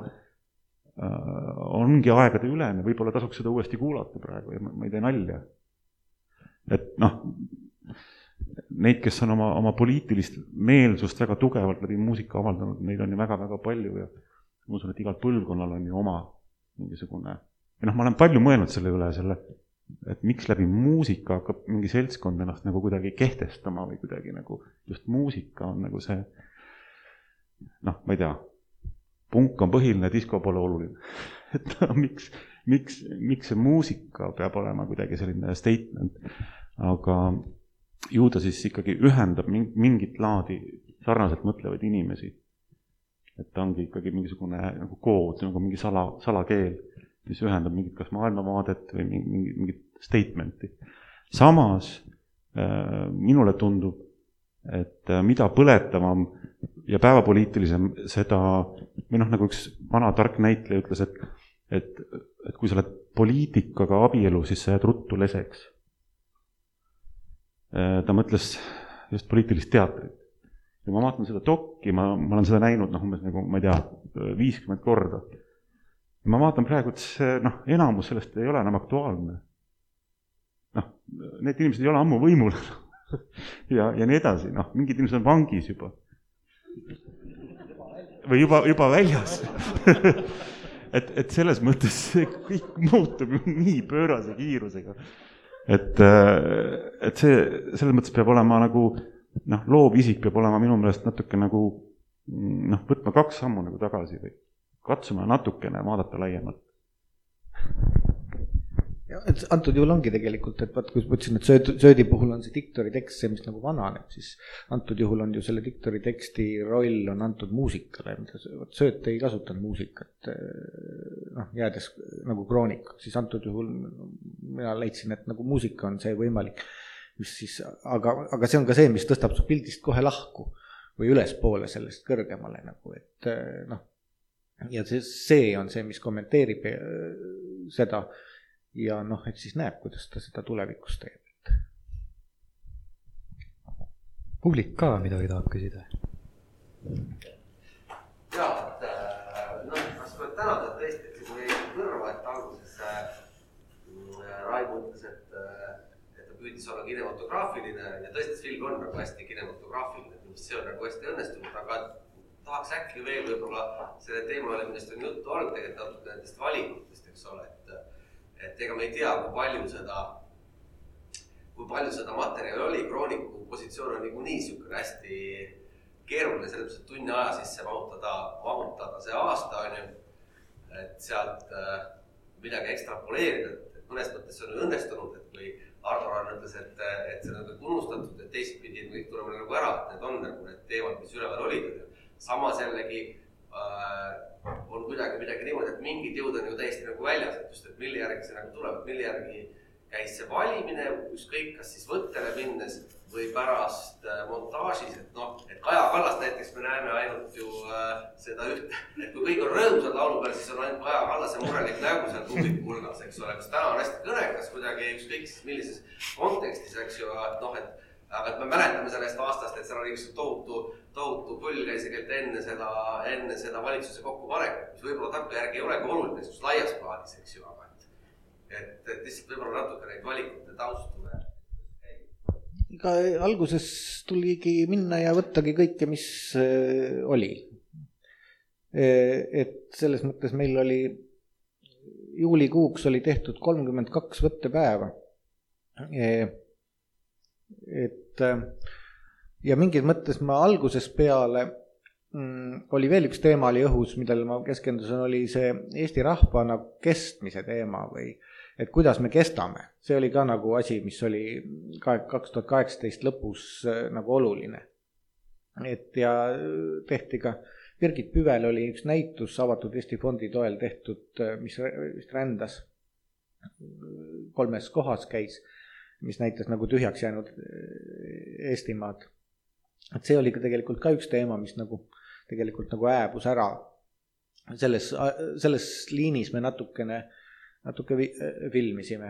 ongi aegade ülene, võib-olla tasuks seda uuesti kuulata praegu ja ma ei tee nalja. Et noh, neid, kes on oma poliitilist meelsust väga tugevalt läbi muusika avaldanud, neid on ju väga-väga palju ja ma usun, et igal põlvkonnal on ju oma mingisugune. Ja ma olen palju mõelnud selle üle, et miks läbi muusika hakkab mingi seltskond ennast nagu kuidagi kehtestama või kuidagi nagu just muusika on nagu see, noh, ma ei tea, punk on põhiline, disko pole oluline. Et miks see muusika peab olema kuidagi selline statement, aga ju ta siis ikkagi ühendab mingit laadi sarnaselt mõtlevaid inimesi. Et ta ongi ikkagi mingisugune nagu kood, nagu mingi salakeel, mis ühendab mingit kas maailmavaadet või mingit statementi. Samas minule tundub, et mida põletavam ja päevapoliitilisem seda, või noh, nagu üks vana tark näitleja ütles, et kui sa oled poliitikaga abielu, siis sa jääd ruttu leseks. Ta mõtles just poliitilist teatrit. Ja ma vaatan seda dokki, ma olen seda näinud, umbes nagu, ma ei tea, 50 korda. Ja ma vaatan praegu, et see, enamus sellest ei ole enam aktuaalne. Need inimesed ei ole ammu võimul ja nii edasi. Mingid inimesed on vangis juba. Või juba väljas. et selles mõttes see kõik muutub nii pöörase kiirusega. Et see selles mõttes peab olema nagu, loovisik peab olema minu meelest natuke nagu, võtma 2 sammu nagu tagasi või katsuma natukene vaadata laiemalt. Ja, et antud juhul ongi tegelikult, et vaat, kui mõtlesin, et söödi puhul on see diktori tekst, see, mis nagu vananeb, siis antud juhul on ju selle diktori teksti roll on antud muusikale. Sööt ei kasutanud muusikat, jäädes nagu kroonikaks, siis antud juhul mina leidsin, et nagu muusika on see võimalik, mis siis, aga see on ka see, mis tõstab su pildist kohe lahku või ülespoole sellest kõrgemale nagu, et ja see on see, mis kommenteerib seda. Ja et siis näeb, kuidas ta seda tulevikus teeb. Publik ka midagi tahab küsida. Jaa, ma soovin tänada, et tõesti, et mul jäi kõrva, et alguses Raivo ütles, et ta püüdis olla kinematograafiline ja tõesti film on nagu hästi kinematograafiline, mis see on nagu hästi õnnestunud, aga tahaks äkki veel võib-olla selle teemale, millest on juttu olnud, tegelikult natuke nendest valikutest, eks ole, et ega me ei tea, kui palju seda materjali oli, krooniku positsioon on nii niisugune hästi keeruline, selles mõttes, et tunni aja sisse mahutada see aasta on ju, et sealt midagi ekstrapoleerida, et mõnes mõttes on õnnestunud, et kui Ardo Raan ütles, et see on kõik unustatud, et teistpidi kõik tuleme nagu ära, et need on nagu need teemad, mis üleval olid. Samas jällegi on kuidagi midagi niimoodi, et mingid jõud on ju täiesti nagu väljas, et mille järgi see nagu tuleb, mille järgi käis see valimine, ükskõik kas siis võttele minnes või pärast montaažis, et Kaja Kallast näiteks me näeme ainult ju seda ühte, et kui kõik on rõõmsad laulu peal, siis on ainult Kaja Kallase murelik nägu seal publiku hulgas, eks ole, kas täna on hästi kõnekas kuidagi ükskõik siis millises kontekstis, eks ju, aga et me mäletame sellest aastast, et seal oli üks tohutu pull käis enne seda valitsuse kokkupanekut, mis võib-olla takku järgi ei olegi oluline, siis laias plaanis, eks ju, aga et lihtsalt võib-olla natuke neid valikute taustu. Iga alguses tuligi minna ja võttagi kõike, mis oli. Et selles mõttes meil oli juulikuuks oli tehtud 32 võttepäeva. Ja mingid mõttes ma alguses peale oli veel üks teema oli õhus, millele ma keskendusin, oli see Eesti rahvana kestmise teema või et kuidas me kestame. See oli ka nagu asi, mis oli 2018 lõpus nagu oluline. Et ja tehti ka, Birgit Püvel oli üks näitus Avatud Eesti Fondi toel tehtud, mis vist rändas 3 kohas käis, mis näitas nagu tühjaks jäänud Eestimaad. Et see oli ka tegelikult ka üks teema, mis nagu tegelikult nagu ääbus ära. Selles liinis me natuke filmisime.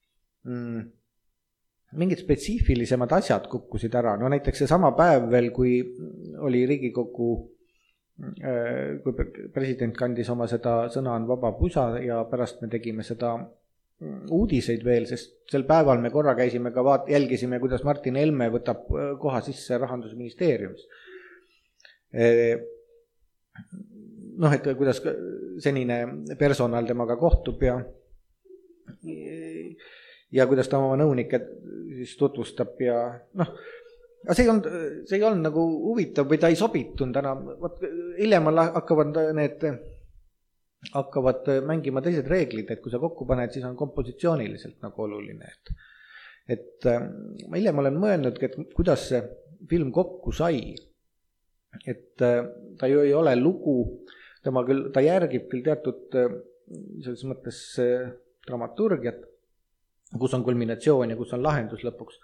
Mingid spetsiifilisemad asjad kukkusid ära. No näiteks see sama päev veel, kui oli Riigikogu, kui president kandis oma seda Sõna on vaba pusa ja pärast me tegime seda uudiseid veel, sest sel päeval me korra käisime ka jälgisime, kuidas Martin Helme võtab koha sisse Rahandusministeeriumis. Noh, et kuidas senine personal temaga kohtub ja kuidas ta oma nõunikke siis tutvustab ja noh, aga see ei olnud nagu huvitav või ta ei sobitunud enam. Hiljem hakkavad mängima teised reeglid, et kui sa kokku paned, siis on kompositsiooniliselt nagu oluline. Et ma hiljem olen mõelnud, et kuidas see film kokku sai. Et ta ju ei ole lugu, ta järgib küll teatud selles mõttes dramaturgiat, kus on kulminatsioon ja kus on lahendus lõpuks.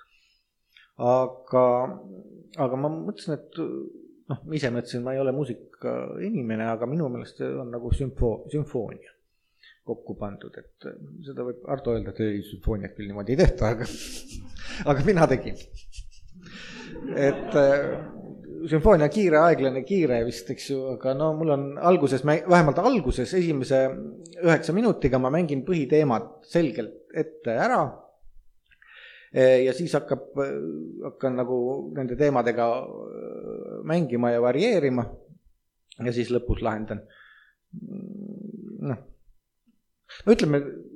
Aga ma mõtlesin, et noh, ma ise mõtlesin, ma ei ole muusika inimene, aga minu meelest see on nagu sümfoonia kokku pandud, et seda võib Arto öelda, et ei, sümfooniat küll niimoodi ei tehta, aga mina tegin. Et sümfoonia kiire, aeglane, kiire vist, eks ju, aga no mul on vähemalt alguses esimese 9 minutiga ma mängin põhiteemad selgelt ette ära ja siis hakkan nagu nende teemadega mängima ja varieerima ja siis lõpus lahendan. Noh, ütleme,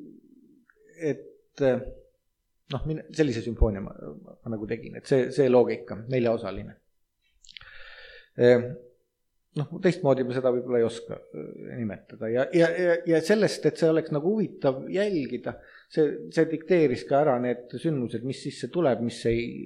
et noh, sellise sümfoonia ma nagu tegin, et see loogika, 4-osaline. Noh, teistmoodi me seda võib-olla ei oska nimetada ja sellest, et see oleks nagu huvitav jälgida, see dikteeris ka ära need sündmused, mis sisse tuleb, mis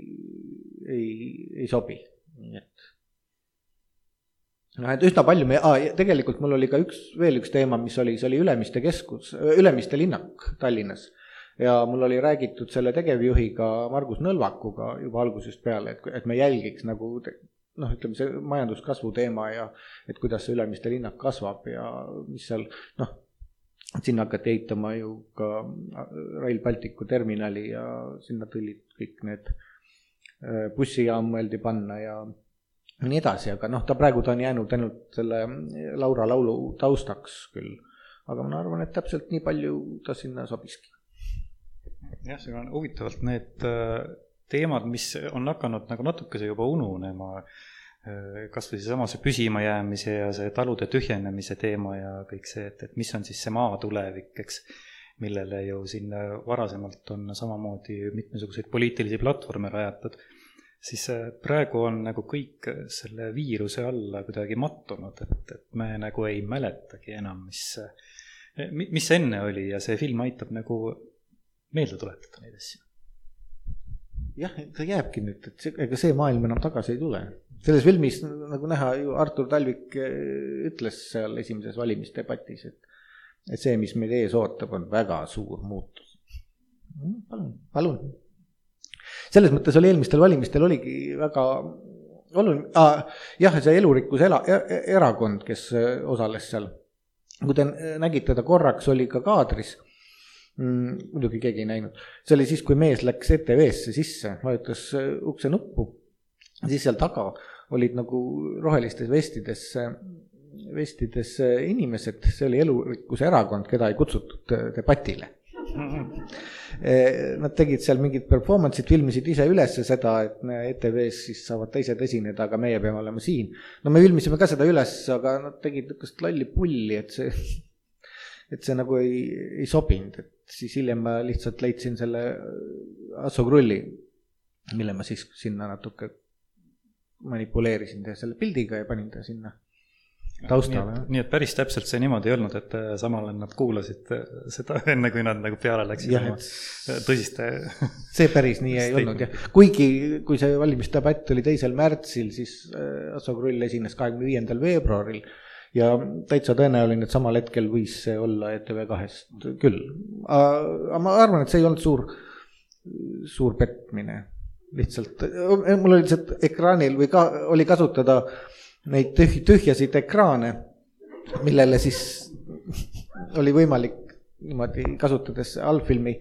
ei sobi. Nii et noh, et üsna palju tegelikult mul oli ka veel üks teema, mis oli, see oli Ülemiste linnak Tallinnas ja mul oli räägitud selle tegevjuhiga Margus Nõlvakuga juba algusest peale, et me jälgiks nagu noh, ütleme see majanduskasvu teema ja et kuidas see Ülemiste linnak kasvab ja mis seal, noh, sinna hakati ehitama ju ka Rail Balticu terminali ja sinna tulid kõik need bussijaam mõeldi panna ja nii edasi, aga noh, praegu ta on jäänud ainult selle Laura laulu taustaks küll, aga ma arvan, et täpselt nii palju ta sinna sobiski. Jah, see on huvitavalt need teemad, mis on hakanud nagu natukese juba ununema, kas või seesama see püsima jäämise ja see talude tühjenemise teema ja kõik see, et mis on siis see maa tulevik, eks, millele ju siin varasemalt on samamoodi mitmesuguseid poliitilisi platvorme rajatud, siis praegu on nagu kõik selle viiruse alla kuidagi mattunud, et me nagu ei mäletagi enam, mis enne oli ja see film aitab nagu meelde tuletada neid asju. Jah, ta jääbki nüüd, et ega see maailm enam tagasi ei tule. Selles filmis, nagu näha, ju Artur Talvik ütles seal esimeses valimisdebatis, et see, mis meid ees ootab, on väga suur muutus. Palun. Selles mõttes oli eelmistel valimistel oligi väga oluline, jah, see Elurikkuse erakond, kes osales seal, kui te nägite ta korraks, oli ka kaadris, muidugi keegi ei näinud. See oli siis, kui mees läks ETV-sse sisse, vajutas ukse nuppu, siis seal taga olid nagu rohelistes vestides inimesed, see oli Elurikkuse erakond, keda ei kutsutud debatile. Nad tegid seal mingid performance'id, filmisid ise üles seda, et ETV-s siis saavad teised esineda, aga meie peame olema siin. No me filmisime ka seda üles, aga nad tegid niisugust lolli pulli, et see nagu ei sobinud, et siis hiljem ma lihtsalt leidsin selle Asso Krulli, mille ma siis sinna natuke manipuleerisin selle pildiga ja panin ta sinna taustal. Nii et päris täpselt see niimoodi ei olnud, et samal nad kuulasid seda enne, kui nad nagu peale läksid jah, tõsiste. See päris nii ei olnud jah. Kuigi, kui see valimisdebatt oli 2. märtsil, siis Asso Krull esines 25. veebruaril ja täitsa tõenäoline, et samal hetkel võis see olla ETV2-st küll. Aga ma arvan, et see ei olnud suur petmine. Lihtsalt, mul oli lihtsalt ekraanil või oli kasutada neid tühjasid ekraane, millele siis oli võimalik niimoodi kasutades allfilmi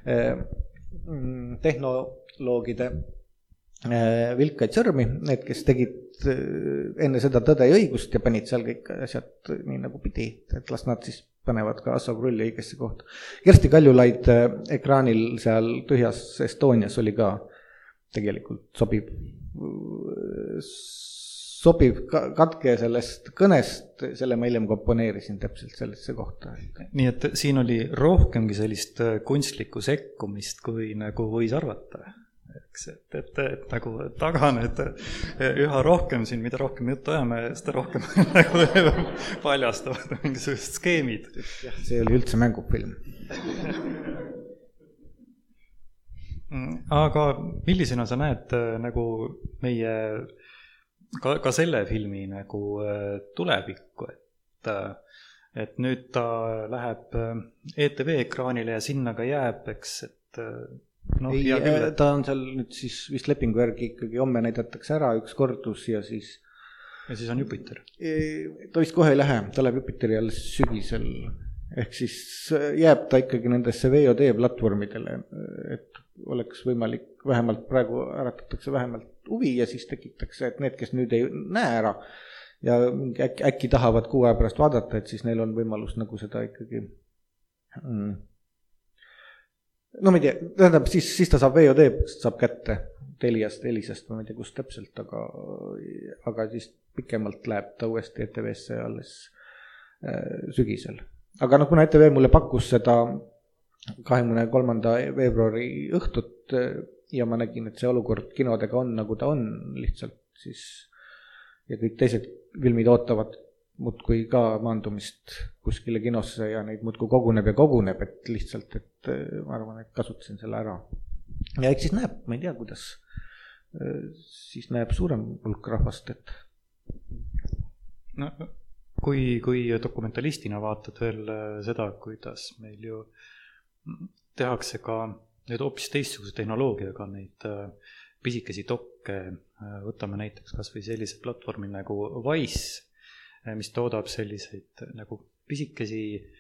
tehnoloogide vilkaid sõrmi, need, kes tegid enne seda Tõde ja õigust ja panid seal kõik asjad nii nagu pidi, et las nad siis panevad ka Asso Krulli õigesse kohta. Kersti Kaljulaid ekraanil seal tühjas Estonias oli ka tegelikult sobiv katke sellest kõnest, selle ma hiljem komponeerisin täpselt sellesse kohta. Nii et siin oli rohkemgi sellist kunstlikku sekkumist, kui nagu võis arvata. Eks, et nagu taganed üha rohkem siin, mida rohkem juttu ajame, seda rohkem nagu paljastavad mingisugused skeemid. See oli üldse mängufilm. Aga millisena sa näed nagu meie ka selle filmi nagu tulevikku, et nüüd ta läheb ETV ekraanile ja sinna ka jääb, eks, et ta on seal nüüd siis vist lepingu järgi ikkagi homme näidatakse ära üks kordus ja siis on Jupiter. Ta vist kohe ei lähe, ta läheb Jupiteri alles sügisel, ehk siis jääb ta ikkagi nendesse VOD platvormidele, et oleks võimalik, vähemalt praegu äratatakse vähemalt huvi ja siis tekitakse, et need, kes nüüd ei näe ära ja äkki tahavad 6 aja pärast vaadata, et siis neil on võimalus nagu seda ikkagi no ma ei tea, tähendab, siis ta saab VOD, saab kätte Teliast, Elisast, ma ei tea, kus täpselt, aga siis pikemalt läheb ta uuesti ETV-sse alles sügisel. Aga kuna ETV mulle pakkus seda 23. veebruari õhtut ja ma nägin, et see olukord kinodega on, nagu ta on lihtsalt, siis ja kõik teised filmid ootavad muudkui ka maandumist kuskile kinosse ja neid muudkui koguneb, et lihtsalt, et ma arvan, et kasutasin selle ära. Ja eks siis näeb, ma ei tea, kuidas siis näeb suurem hulk rahvast, et no, kui dokumentalistina vaatad veel seda, kuidas meil ju tehakse ka nüüd hoopis teistsuguse tehnoloogiaga neid pisikesi dokke, võtame näiteks kas või sellised platvormid nagu Vice, mis toodab selliseid nagu pisikesi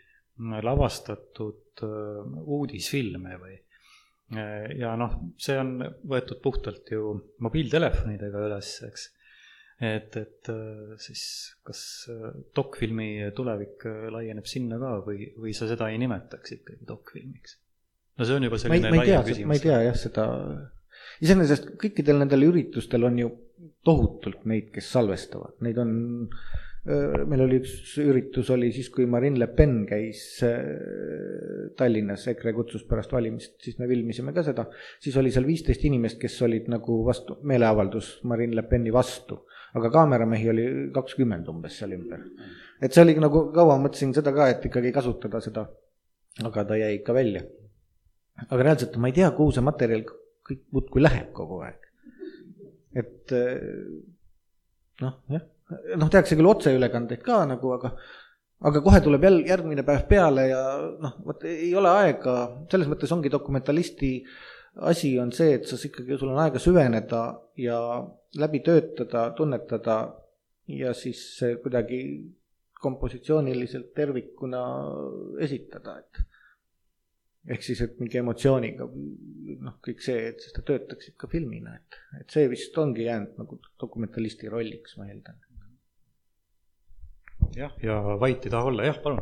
lavastatud uudisfilme või ja noh, see on võetud puhtalt ju mobiiltelefonidega üles, eks. Et siis kas dokfilmi tulevik laieneb sinna ka või sa seda ei nimetaks ikkagi dokfilmiks? No see on juba selline laiem küsimus. Ma ei tea jah seda. Iseenesest kõikidel nendel üritustel on ju tohutult neid, kes salvestavad. Neid on, meil oli üks üritus oli siis, kui Marine Le Pen käis Tallinnas, EKRE kutsus pärast valimist, siis me filmisime ka seda. Siis oli seal 15 inimest, kes olid nagu vastu, meeleavaldus Marine Le Peni vastu. Aga kaameramehi oli 20 umbes seal ümber. Et see oli nagu kaua mõtlesin seda ka, et ikkagi kasutada seda, aga ta jäi ikka välja. Aga reaalselt ma ei tea, kuhu see materjal kõik muudkui läheb kogu aeg. Et noh, jah. Noh, tehakse küll otseülekandeid ka nagu, aga kohe tuleb järgmine päev peale ja noh, ei ole aega, selles mõttes ongi dokumentalisti asi on see, et sa ikkagi, sul on aega süveneda ja läbi töötada, tunnetada ja siis kuidagi kompositsiooniliselt tervikuna esitada, ehk siis, et mingi emotsiooniga, noh, kõik see, et siis ta töötaks ikka filmina, et see vist ongi jäänud nagu dokumentalisti rolliks, ma eeldan. Jah, ja vait ei taha olla, jah, palun.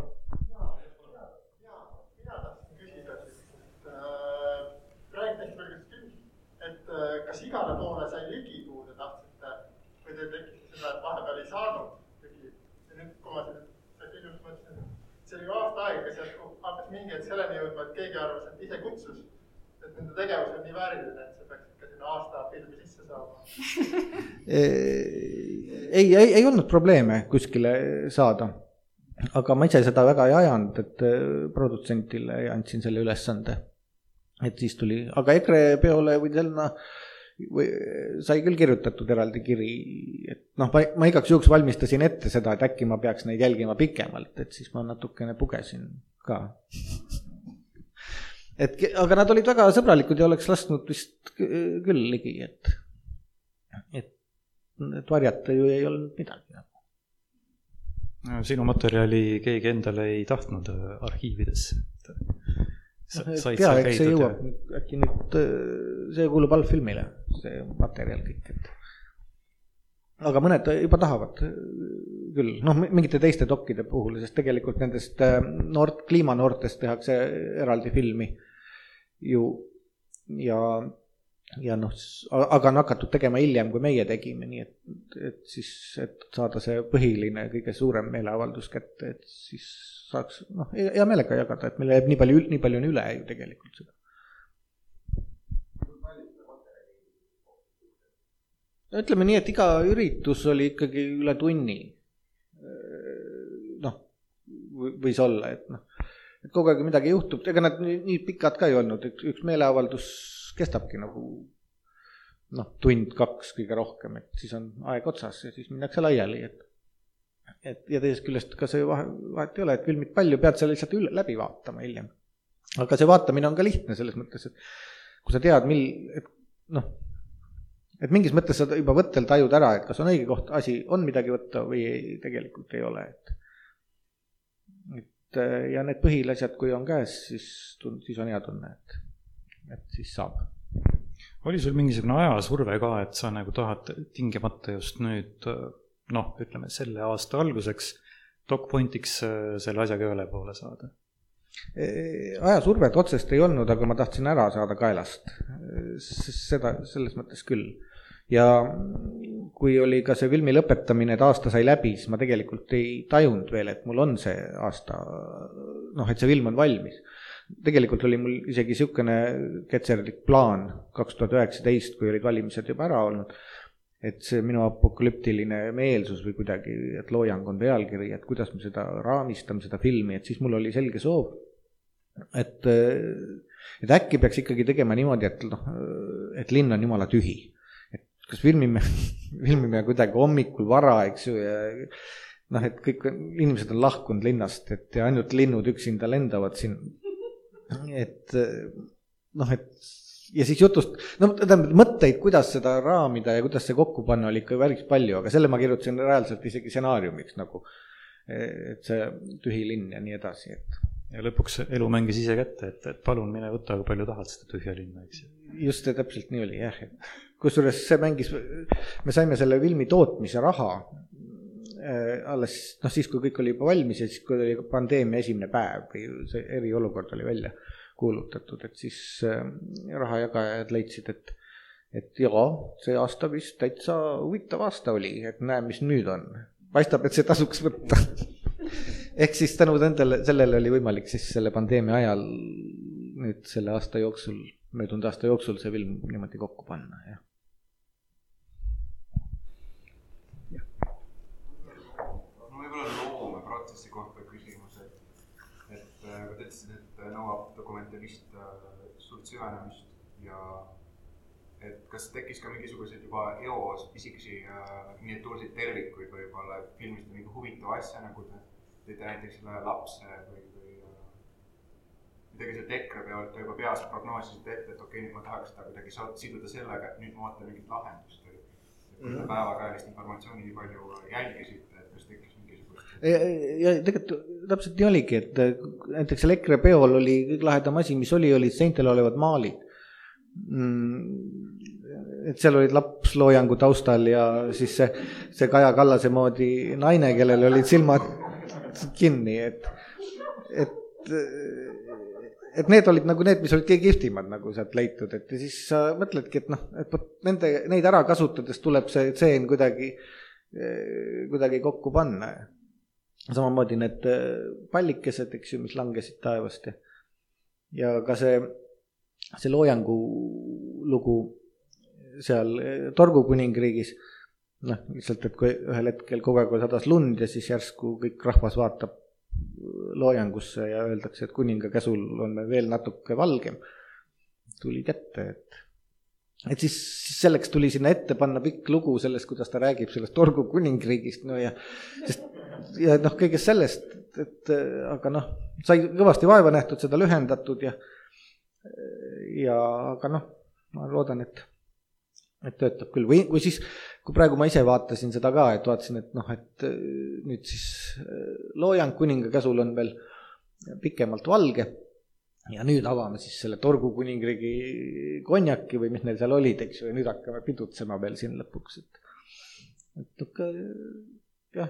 Kas igale poole sai ligi, kuhu te tahtsite, või te tekkisite seda, et vahepeal ei saanud ligi? Ja nüüd, kui ma seda filmist mõtlesin, see oli aasta aega, kas hakkas mingi hetk selleni jõudma, et keegi arvas, et ise kutsus, et nende tegevus on nii vääriline, et see peaks ikka sinna aasta filmi sisse saama. ei olnud probleeme kuskile saada, aga ma ise seda väga ei ajanud, et produtsentile andsin selle ülesande, et siis tuli, aga EKRE peole või selline sai küll kirjutatud eraldi kiri, et noh, ma igaks juhuks valmistasin ette seda, et äkki ma peaks neid jälgima pikemalt, et siis ma natukene pugesin ka. Aga nad olid väga sõbralikud ja oleks lasknud vist küll ligi, et varjata ju ei olnud midagi. Sinu materjali keegi endale ei tahtnud arhiividesse. Eks see jõuab, äkki nüüd see kuulub allfilmile, see materjal kõik. Aga mõned juba tahavad küll, noh mingite teiste dokkide puhul, sest tegelikult nendest kliimanoortest tehakse eraldi filmi ju ja noh, aga on hakatud tegema hiljem, kui meie tegime, nii et siis, et saada see põhiline kõige suurem meeleavaldus kätte, et siis saaks, noh, hea meelega jagada, et meil jääb nii palju on üle ju tegelikult seda. Ütleme nii, et iga üritus oli ikkagi üle tunni, noh, võis olla, et noh, et kogu aeg midagi juhtub, ega nad nii pikad ka ei olnud, üks meeleavaldus kestabki nagu noh, tund-kaks kõige rohkem, et siis on aeg otsas ja siis minnakse laiali, ja teisest küljest ka see vahet ei ole, et filmid palju, pead sa lihtsalt läbi vaatama hiljem. Aga see vaatamine on ka lihtne selles mõttes, et kui sa tead, et mingis mõttes sa juba võttel tajud ära, et kas on õige koht, asi on midagi võtta või tegelikult ei ole, ja need põhilasjad, kui on käes, siis on hea tunne, et siis saab. Oli sul mingisugune ajasurve ka, et sa nagu tahad tingimata just nüüd, noh, ütleme selle aasta alguseks DocPointiks selle asjaga üle poole saada? Ajasurvet otsest ei olnud, aga ma tahtsin ära saada kaelast. Seda selles mõttes küll. Ja kui oli ka see filmi lõpetamine, et aasta sai läbi, siis ma tegelikult ei tajunud veel, et mul on see aasta, noh, et see film on valmis. Tegelikult oli mul isegi niisugune ketserlik plaan 2019, kui olid valimised juba ära olnud, et see minu apokalüptiline meelsus või kuidagi, et loojang on pealkiri, et kuidas me seda raamistame, seda filmi, et siis mul oli selge soov, et äkki peaks ikkagi tegema niimoodi, et linn on jumala tühi. Et kas filmime kuidagi hommikul vara, eks ju, ja noh, et kõik inimesed on lahkunud linnast, et ainult linnud üksinda lendavad siin. Et noh, et ja siis jutust, no mõtteid, kuidas seda raamida ja kuidas see kokku panna oli ikka päris palju, aga selle ma kirjutasin reaalselt isegi stsenaariumiks nagu, et see tühi linn ja nii edasi. Ja lõpuks elu mängis ise kätte, et palun mine võtta, kui palju tahad seda tühja linna, eks. Just see täpselt nii oli, jah. Kusjuures see mängis, me saime selle filmi tootmise raha alles, noh siis kui kõik oli juba valmis ja siis kui oli pandeemia esimene päev või see eriolukord oli välja kuulutatud, et siis rahajagajad leidsid, et jaa, see aasta vist täitsa huvitav aasta oli, et näe, mis nüüd on. Paistab, et see tasuks võtta. Ehk siis tänu sellele oli võimalik siis selle pandeemia ajal nüüd selle aasta jooksul, möödunud aasta jooksul see film niimoodi kokku panna, jah. Nõuab dokumentalist suurt süvenemist ja et kas tekkis ka mingisuguseid juba eos pisikesi miniatuurseid tervikuid võib-olla filmist mingi huvitav asja, nagu te näiteks selle lapse või midagi see EKRE pealt juba peas prognoosisite ette, et okei, nüüd ma tahaks seda kuidagi siduda sellega, et nüüd ma ootan mingit lahendust või päevakajalist informatsiooni nii palju jälgisite, et kas tekkis ja tegelikult täpselt nii oligi, et näiteks selle EKRE peol oli kõik lahedam asi, mis olid seintel olevad maalid. Et seal olid lapsloojangu taustal ja siis see Kaja Kallase moodi naine, kellel olid silmad kinni, et need olid nagu need, mis olid kõige kihvtimad nagu sealt leitud, et siis sa mõtledki, et noh, et neid ära kasutades tuleb see tseen kuidagi kokku panna. Samamoodi need pallikesed, eks ju, mis langesid taevast ja ka see loojangu lugu seal Torgu kuningriigis, noh, lihtsalt, et kui ühel hetkel kogu aeg sadas lund ja siis järsku kõik rahvas vaatab loojangusse ja öeldakse, et kuninga käsul on veel natuke valgem, tuli kätte, et siis selleks tuli sinna ette panna pikk lugu sellest, kuidas ta räägib sellest Torgu kuningriigist, no ja noh, kõigest sellest, et aga noh, sai kõvasti vaeva nähtud, seda lühendatud ja aga noh, ma loodan, et töötab küll. Või kui siis, kui praegu ma ise vaatasin seda ka, et vaatasin, et noh, et nüüd siis loojang kuninga käsul on veel pikemalt valge ja nüüd avame siis selle Torgu kuningriigi konjaki või mis neil seal olid, eks ju, ja nüüd hakkame pidutsema veel siin lõpuks, et jah.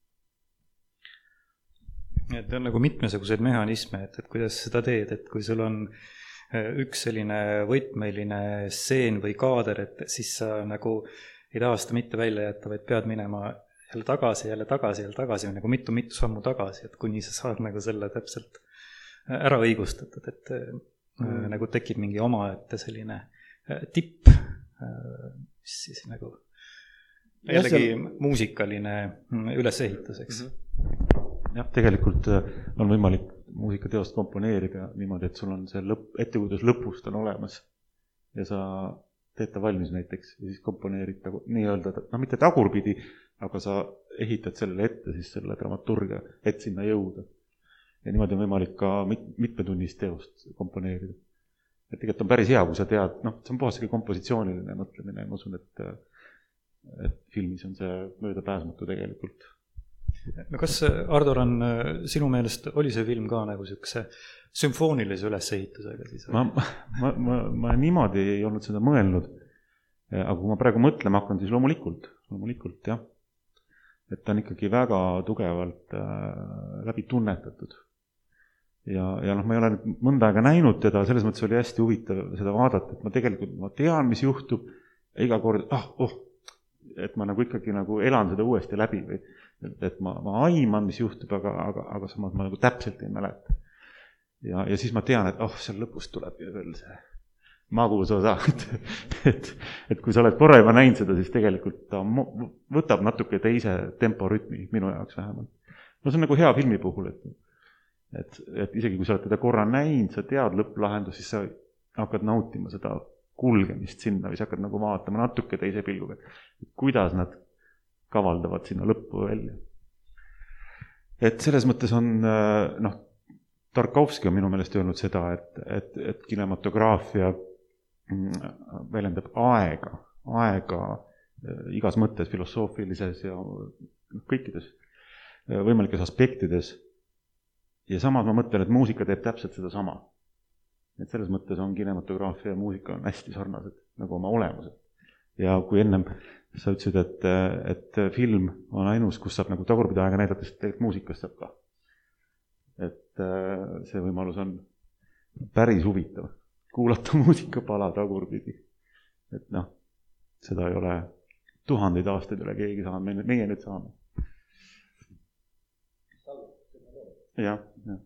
Et on nagu mitmesuguseid mehhanisme, et kuidas seda teed, et kui sul on üks selline võtmeline stseen või kaader, et siis sa nagu ei taha seda mitte välja jätta, vaid pead minema jälle tagasi, nagu mitu sammu tagasi, et kuni sa saad nagu selle täpselt ära õigustatud, et nagu tekib mingi omaette selline tipp, mis siis nagu jällegi muusikaline ülesehituseks. Jah, tegelikult on võimalik muusikateost komponeerida niimoodi, et sul on see ettekujutus lõpust on olemas ja sa teed ta valmis näiteks ja siis komponeerid ta nii-öelda, no mitte tagurpidi, aga sa ehitad sellele ette siis selle dramaturgia, et sinna jõuda. Ja niimoodi on võimalik ka mitmetunnist teost komponeerida. Et tegelikult on päris hea, kui sa tead, noh, see on puhasegi kompositsiooniline mõtlemine ja ma usun, et filmis on see möödapääsmatu tegelikult. No kas, Ardor, sinu meelest oli see film ka nagu sellise sümfoonilise ülesehitusega siis? Ma niimoodi ei olnud seda mõelnud, aga kui ma praegu mõtlema hakkan, siis loomulikult, jah. Et ta on ikkagi väga tugevalt läbi tunnetatud. Ja noh, ma ei ole mõnda aega näinud teda, selles mõttes oli hästi huvitav seda vaadata, et ma tean, mis juhtub, ja iga kord, et ma nagu ikkagi nagu elan seda uuesti läbi või et ma aiman, mis juhtub, aga samas ma nagu täpselt ei mäleta. Ja siis ma tean, et seal lõpus tuleb ju veel see magus osa, et kui sa oled korra juba näinud seda, siis tegelikult ta võtab natuke teise temporütmi, minu jaoks vähemalt. No see on nagu hea filmi puhul, et isegi kui sa oled teda korra näinud, sa tead lõpplahendus, siis sa hakkad nautima seda kulgemist sinna või sa hakkad nagu vaatama natuke teise pilguga, et kuidas nad kavaldavad sinna lõppu välja. Et selles mõttes on, noh, Tarkovski on minu meelest öelnud seda, et kinematograafia väljendab aega igas mõttes, filosoofilises ja kõikides võimalikes aspektides. Ja samas ma mõtlen, et muusika teeb täpselt seda sama. Et selles mõttes on kinematograafia ja muusika on hästi sarnased nagu oma olemused. Ja kui ennem sa ütlesid, et film on ainus, kus saab nagu tagurpidi aega näidata, sest tegelikult muusikast saab ka. Et see võimalus on päris huvitav. Kuulata muusikapala tagurpidi. Et noh, seda ei ole 1000 aastaid üle keegi saanud, meie nüüd saame. Jah.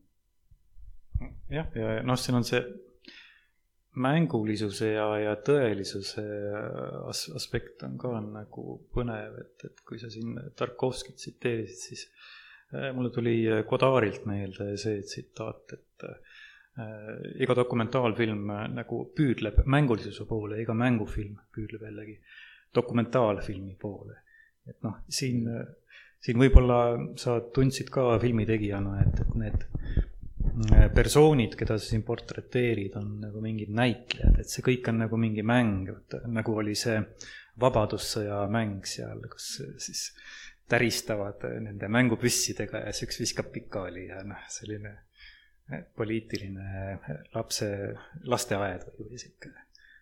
Ja noh, siin on see mängulisuse ja tõelisuse aspekt on ka nagu põnev, et kui sa siin Tarkovskit tsiteerisid, siis mulle tuli Godarilt meelde see tsitaat, et iga dokumentaalfilm nagu püüdleb mängulisuse poole, iga mängufilm püüdleb jällegi dokumentaalfilmi poole. Et noh, siin võib-olla sa tundsid ka filmitegijana, et need persoonid, keda sa siin portreteerid, on nagu mingid näitlejad, et see kõik on nagu mingi mäng, nagu oli see Vabadussõja mäng seal, kus siis täristavad nende mängupüssidega ja üks viskab pikali ja noh, selline poliitiline lasteaed või siuke.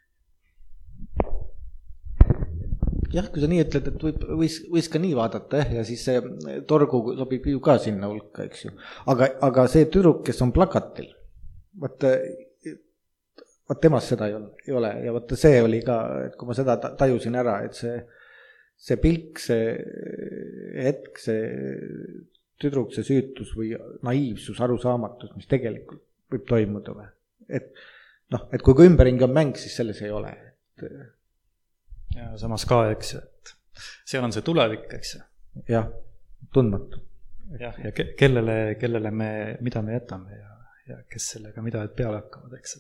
Jah, kui sa nii ütled, et võis ka nii vaadata ja siis see Torgu sobib ju ka sinna hulka, eks ju. Aga see tüdruk, kes on plakatil, vaat temast seda ei ole ja vaat see oli ka, et kui ma seda tajusin ära, et see pilk, see hetk, see tüdruk, see süütus või naiivsus, arusaamatus, mis tegelikult võib toimuda või. Et noh, et kui ümberringi on mäng, siis selles ei ole. Ja samas ka, eks, et seal on see tulevik, eks ju. jah, tundmatu. Jah, ja kellele mida me jätame ja kes sellega mida peale hakkavad, eks.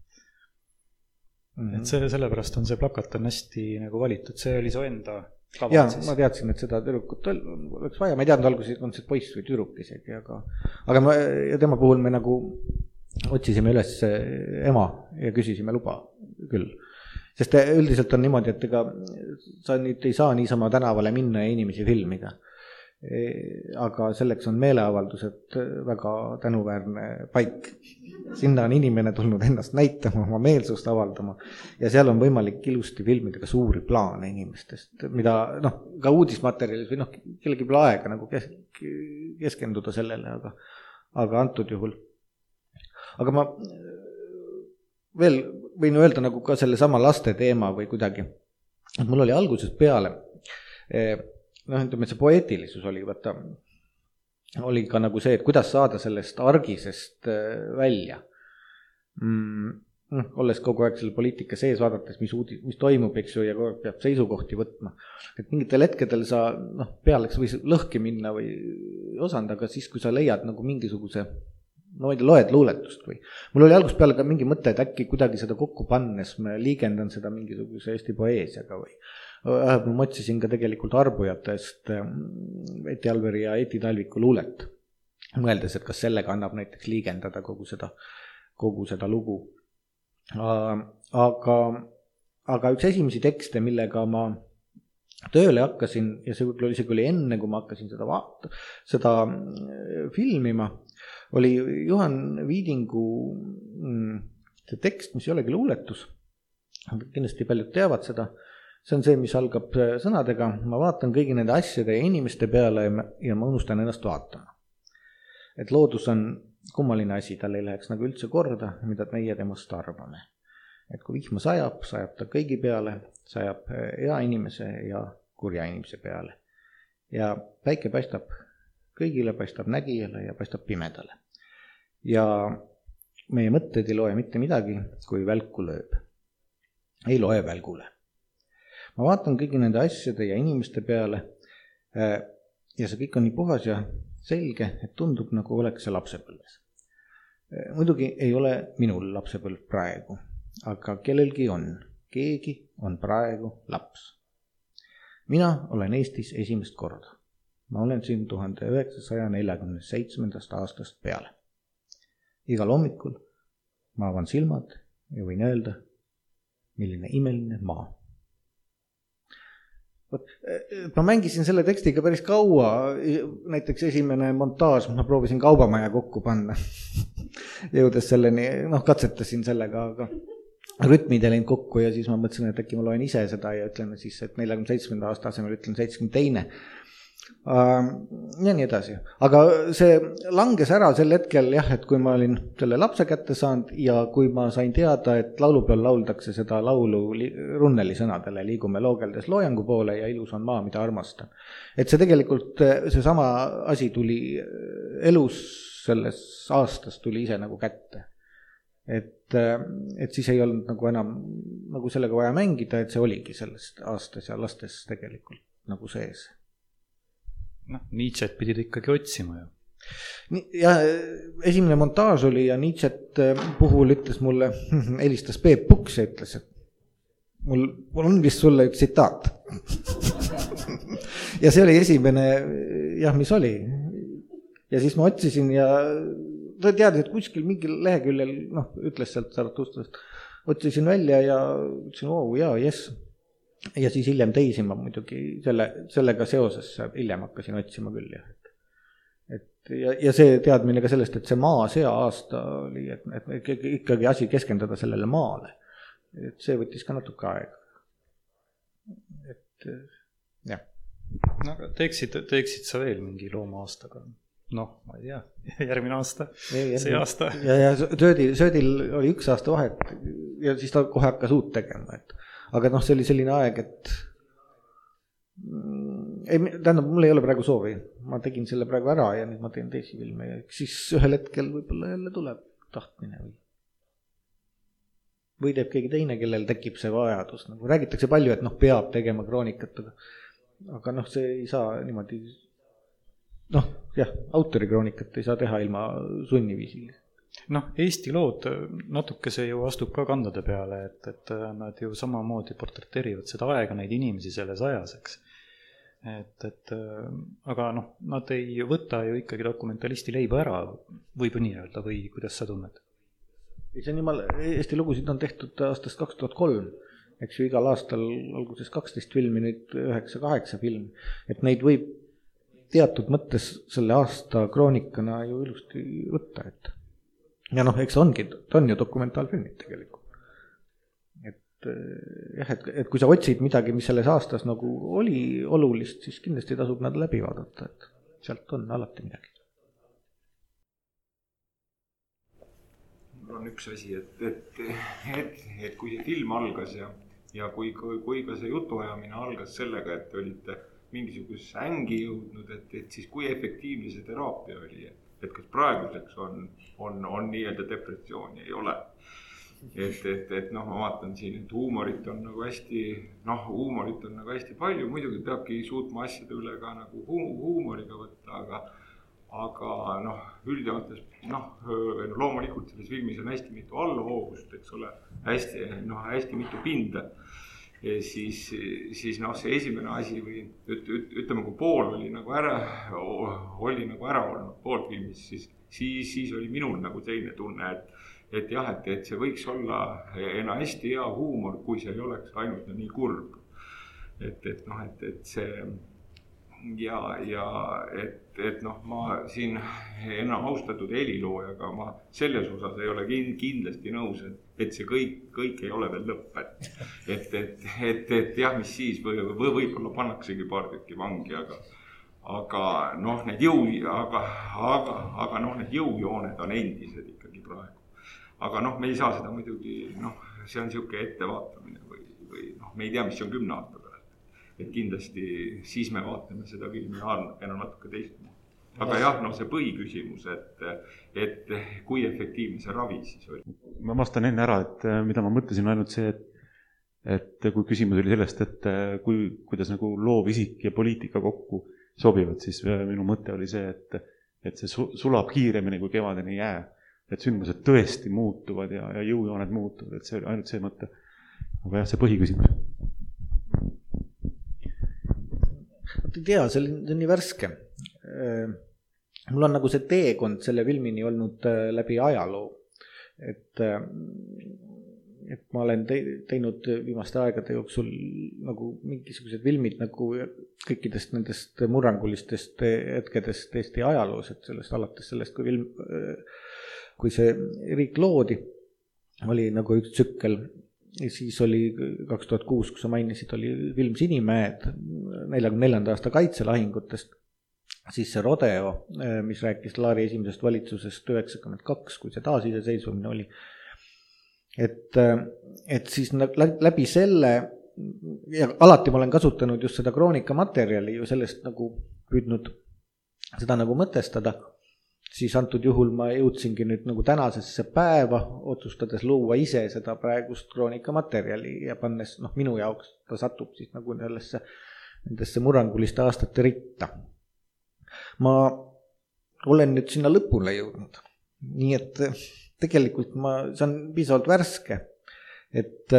Et sellepärast on see plakat on hästi nagu valitud, see oli su enda kava. Jaa, ma teadsin, et seda tüdrukut oleks vaja, ma ei teadnud alguses, on see poiss või tüdruk isegi, aga ja tema puhul me nagu otsisime üles ema ja küsisime luba küll. Sest üldiselt on niimoodi, et ega sa nüüd ei saa niisama tänavale minna ja inimesi filmida. Aga selleks on meeleavaldused väga tänuväärne paik. Sinna on inimene tulnud ennast näitama, oma meelsust avaldama ja seal on võimalik ilusti filmida ka suuri plaane inimestest, mida ka uudismaterjalis või kellegi pole aega nagu keskenduda sellele, aga antud juhul. Aga ma veel võin öelda nagu ka selle sama laste teema või kuidagi, et mul oli algusest peale ütleme, see poeetilisus oli, oli ka nagu see, et kuidas saada sellest argisest välja. Olles kogu aeg selle poliitika sees vaadates, mis toimub, eks ju, ja kogu aeg peab seisukohti võtma. Et mingitel hetkedel sa pealeks või lõhki minna või osanud, aga siis, kui sa leiad nagu mingisuguse, loed luuletust või. Mul oli algusest peale ka mingi mõte, et äkki kuidagi seda kokku pannes ma liigendan seda mingisuguse Eesti poeesiaga või. Ma otsisin ka tegelikult Arbujatest Eti Alberi ja Eti Talviku luulet, mõeldes, et kas sellega annab näiteks liigendada kogu seda lugu. Aga üks esimesi tekste, millega ma tööle hakkasin, ja see võib-olla isegi oli enne, kui ma hakkasin seda filmima, oli Juhan Viidingu see tekst, mis ei olegi luuletus, kindlasti paljud teavad seda. See on see, mis algab sõnadega, ma vaatan kõigi nende asjade ja inimeste peale ja ma unustan ennast vaatama. Et loodus on kummaline asi, tal ei läheks nagu üldse korda, mida meie temast arvame. Et kui vihma sajab ta kõigi peale, sajab hea inimese ja kurja inimese peale. Ja päike paistab kõigile, paistab nägijale ja paistab pimedale. Ja meie mõtted ei loe mitte midagi, kui välku lööb. Ei loe välgule. Ma vaatan kõigi nende asjade ja inimeste peale ja see kõik on nii puhas ja selge, et tundub nagu oleks see lapsepõlves. Muidugi ei ole minul lapsepõlv praegu, aga kellelgi on. Keegi on praegu laps. Mina olen Eestis esimest korda. Ma olen siin 1947. aastast peale. Igal hommikul ma avan silmad ja võin öelda, milline imeline maa. Ma mängisin selle tekstiga päris kaua, näiteks esimene montaaž, ma proovisin kaubamaja kokku panna. Jõudes selleni, katsetasin sellega, aga rütmid ei läinud kokku ja siis ma mõtlesin, et äkki ma loen ise seda ja ütlen siis, et 47. aasta asemel ütlen 72. Ja nii edasi. Aga see langes ära sel hetkel, et kui ma olin selle lapse kätte saanud ja kui ma sain teada, et laulupeol lauldakse seda laulu Runneli sõnadele, liigume loogeldes loojangu poole ja ilus on maa, mida armastan. Et see tegelikult, see sama asi tuli elus selles aastas tuli ise nagu kätte. Et siis ei olnud nagu enam nagu sellega vaja mängida, et see oligi sellest aastas ja lastes tegelikult nagu sees. Nietzsche't pidid ikkagi otsima ju. Ja esimene montaaž oli ja Nietzsche't puhul ütles mulle, helistas Peep Puks ja ütles, et mul on vist sulle üks tsitaat. Ja see oli esimene, mis oli. Ja siis ma otsisin ja ta teadis, et kuskil mingil leheküljel, ütles sealt Zarathustrast, otsisin välja ja ütlesin, yes. Ja siis hiljem teisi ma muidugi sellega seoses hiljem hakkasin otsima küll. Ja see teadmine ka sellest, et see maa see aasta oli, et ikkagi asi keskenduda sellele maale. Et see võttis ka natuke aega. Et jah. Teeksid sa veel mingi looma aastaga? Ma ei tea, järgmine aasta, see aasta. Ja söödil oli 1 aasta vahet ja siis ta kohe hakkas uut tegema, aga see oli selline aeg, et tähendab, mul ei ole praegu soovi. Ma tegin selle praegu ära ja nüüd ma teen teisi filme ja siis ühel hetkel võib-olla jälle tuleb tahtmine või teeb keegi teine, kellel tekib see vajadus. Nagu räägitakse palju, et peab tegema kroonikat, aga aga noh, see ei saa niimoodi, noh jah, autorikroonikat ei saa teha ilma sunniviisil. Noh, Eesti lood natuke see ju astub ka kandade peale, et nad ju samamoodi portreteerivad seda aega, neid inimesi selles ajas, eks. Aga noh, nad ei võta ju ikkagi dokumentalisti leiba ära, võib nii öelda, või kuidas sa tunned? See on jumal, Eesti lugusid on tehtud aastast 2003, eks ju igal aastal alguses 12 filmi, nüüd 9-8 film, et neid võib teatud mõttes selle aasta kroonikana ju ilusti võtta, et ja noh, eks ongi, ta on ju dokumentaalfilmid tegelikult. Et jah, et kui sa otsid midagi, mis selles aastas nagu oli olulist, siis kindlasti tasub nad läbi vaadata, et sealt on alati midagi. Mul on üks asi, et kui see film algas ja kui ka see jutuajamine algas sellega, et olite mingisuguse ängi jõudnud, et siis kui efektiivne see teraapia oli, et kas praeguseks on nii-öelda depressiooni, ei ole. Et noh, ma vaatan siin, et huumorit on nagu hästi palju, muidugi peabki suutma asjade üle ka nagu huumoriga võtta, aga noh, üldjoontes, loomulikult selles filmis on hästi mitu allahoogust, eks ole, hästi mitu pinda. Siis noh, see esimene asi või ütleme, kui pool oli nagu ära olnud pool filmis, siis oli minul nagu teine tunne, et jah, et see võiks olla hästi hea huumor, kui see ei oleks ainult nii kurb. Et see et noh, ma siin enam austatud heliloojaga, ma selles osas ei ole kindlasti nõus, et see kõik ei ole veel lõpp, et jah, mis siis võib-olla pannaksegi paar tükki vangi, aga noh, need jõujooned on endised ikkagi praegu. Aga noh, me ei saa seda muidugi, noh, see on siuke ettevaatamine või noh, me ei tea, mis see on 10 aasta pärast. Et kindlasti siis me vaatame seda filmi enam natuke teistmoodi. Aga jah, noh, see põhiküsimus, et kui efektiivne see ravi siis oli. Ma vastan enne ära, et mida ma mõtlesin ainult see, et kui küsimus oli sellest, et kuidas nagu loovisik ja poliitika kokku sobivad, siis minu mõte oli see, et see sulab kiiremini kui kevadeni jää. Et sündmused tõesti muutuvad ja jõujooned muutuvad, et see oli ainult see mõte. Aga jah, see põhiküsimus. Ei tea, see on nii värske. Mul on nagu see teekond selle filmini olnud läbi ajaloo. Et ma olen teinud viimaste aegade jooksul nagu mingisugused filmid nagu kõikidest nendest murrangulistest hetkedest Eesti ajaloos, et alates sellest, kui see riik loodi, oli nagu üks tsükkel. Siis oli 2006, kus sa mainisid, oli film Sinimäed 44. aasta kaitselahingutest. Siis see Rodeo, mis rääkis Laari esimesest valitsusest 92, kui see taasiseseisvumine oli. Et siis läbi selle, ja alati ma olen kasutanud just seda kroonikamaterjali ju sellest nagu püüdnud seda nagu mõtestada, siis antud juhul ma jõudsingi nüüd nagu tänasesse päeva otsustades luua ise seda praegust kroonikamaterjali ja pannes, noh, minu jaoks ta satub siis nagu nendesse murranguliste aastate ritta. Ma olen nüüd sinna lõpule jõudnud, nii et tegelikult see on piisavalt värske, et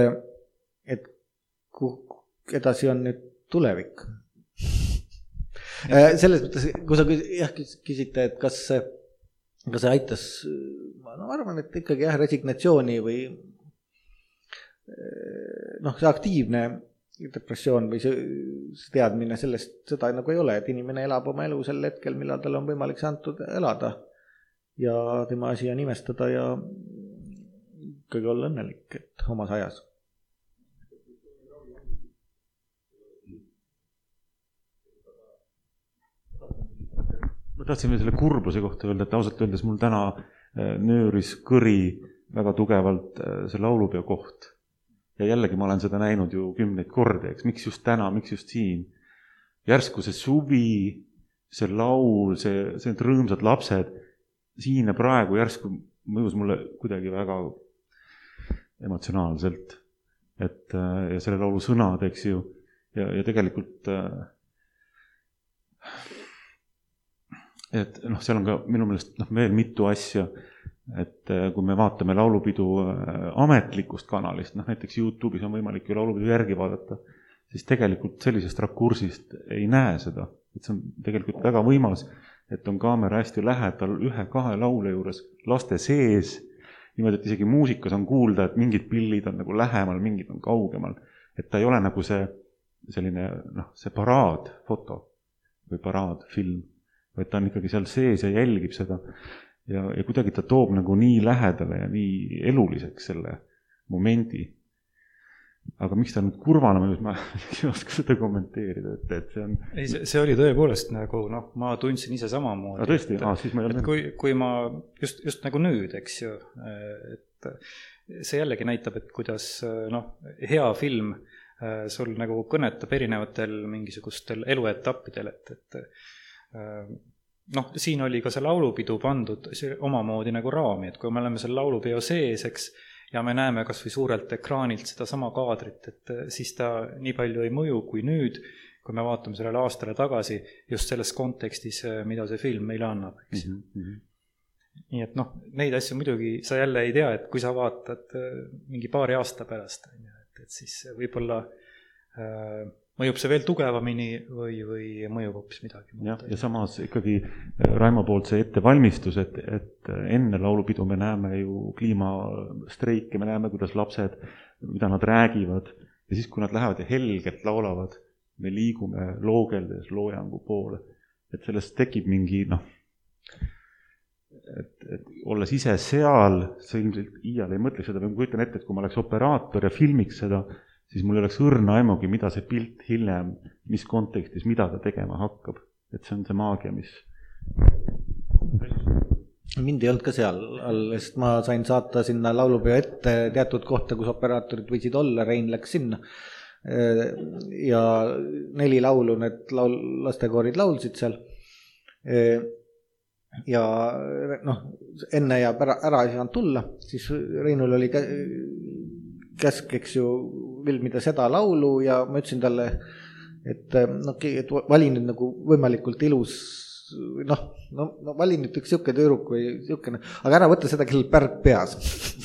edasi on nüüd tulevik. Selles mõttes, kui sa küsite, et kas see aitas, ma arvan, et ikkagi resignatsiooni või noh, see aktiivne depressioon või see teadmine sellest, seda nagu ei ole, et inimene elab oma elu sel hetkel, millal tal on võimalik see antud elada ja tema asi on imestada ja ikkagi olla õnnelik, et omas ajas. Ma tahtsin veel selle kurbuse kohta öelda, et ausalt öeldes mul täna nööris kõri väga tugevalt see laulupeo koht. Ja jällegi ma olen seda näinud ju 10 kordi, eks miks just täna, miks just siin. Järsku see suvi, see laul, see rõõmsad lapsed, siin ja praegu järsku mõjus mulle kuidagi väga emotsionaalselt. Ja selle laulu sõnad, eks ju, ja tegelikult et seal on ka minu meelest veel mitu asja, et kui me vaatame laulupidu ametlikust kanalist, näiteks YouTube'is on võimalik ju laulupidu järgi vaadata, siis tegelikult sellisest rakursist ei näe seda, et see on tegelikult väga võimas, et on kaamera hästi lähedal 1-2 laule juures laste sees, niimoodi, et isegi muusikas on kuulda, et mingid pillid on nagu lähemal, mingid on kaugemal, et ta ei ole nagu see selline, see paraadfoto või paraadfilm, vaid ta on ikkagi seal sees ja jälgib seda ja kuidagi ta toob nagu nii lähedale ja nii eluliseks selle momendi. Aga miks ta nüüd kurvana mõjus, ma ei oska seda kommenteerida, et see on... Ei, see oli tõepoolest nagu, ma tundsin ise samamoodi. Tõesti? Siis ma ei ole kui ma just nagu nüüd, eks ju, et see jällegi näitab, et kuidas hea film sul nagu kõnetab erinevatel mingisugustel eluetappidel, et siin oli ka see laulupidu pandud omamoodi nagu raami, et kui me oleme selle laulupeo sees, eks, ja me näeme kas või suurelt ekraanilt seda sama kaadrit, et siis ta nii palju ei mõju kui nüüd, kui me vaatame sellele aastale tagasi just selles kontekstis, mida see film meile annab. Eks? Nii et neid asju muidugi sa jälle ei tea, et kui sa vaatad mingi paari aasta pärast, et siis võib-olla mõjub see veel tugevamini või mõjub hoopis midagi. Ja samas ikkagi Raimo poolt see ettevalmistus, et enne laulupidu me näeme ju kliimastreike, me näeme, kuidas lapsed, mida nad räägivad ja siis, kui nad lähevad ja helgelt laulavad, me liigume loogeldes loojangu poole. Et sellest tekib mingi, et olles ise seal, see ilmselt iial ei mõtle seda, või ma kujutan ette, et kui ma oleks operaator ja filmiks seda, siis mul ei oleks õrna aimugi, mida see pilt hiljem, mis kontekstis, mida ta tegema hakkab. Et see on see maagia, mis... Mind ei olnud ka seal all, sest ma sain saata sinna laulupeo ette teatud kohta, kus operaatorid võisid olla, Rein läks sinna. Ja 4 laulu need lastekoorid laulsid seal. Ja enne jääb ära ei saanud tulla, siis Reinul oli käsk, eks ju, filmida seda laulu ja ma ütlesin talle, et vali nüüd nagu võimalikult ilus, vali nüüd üks siuke tüüruk või siukene, aga ära võtta seda, kellel pärg peas.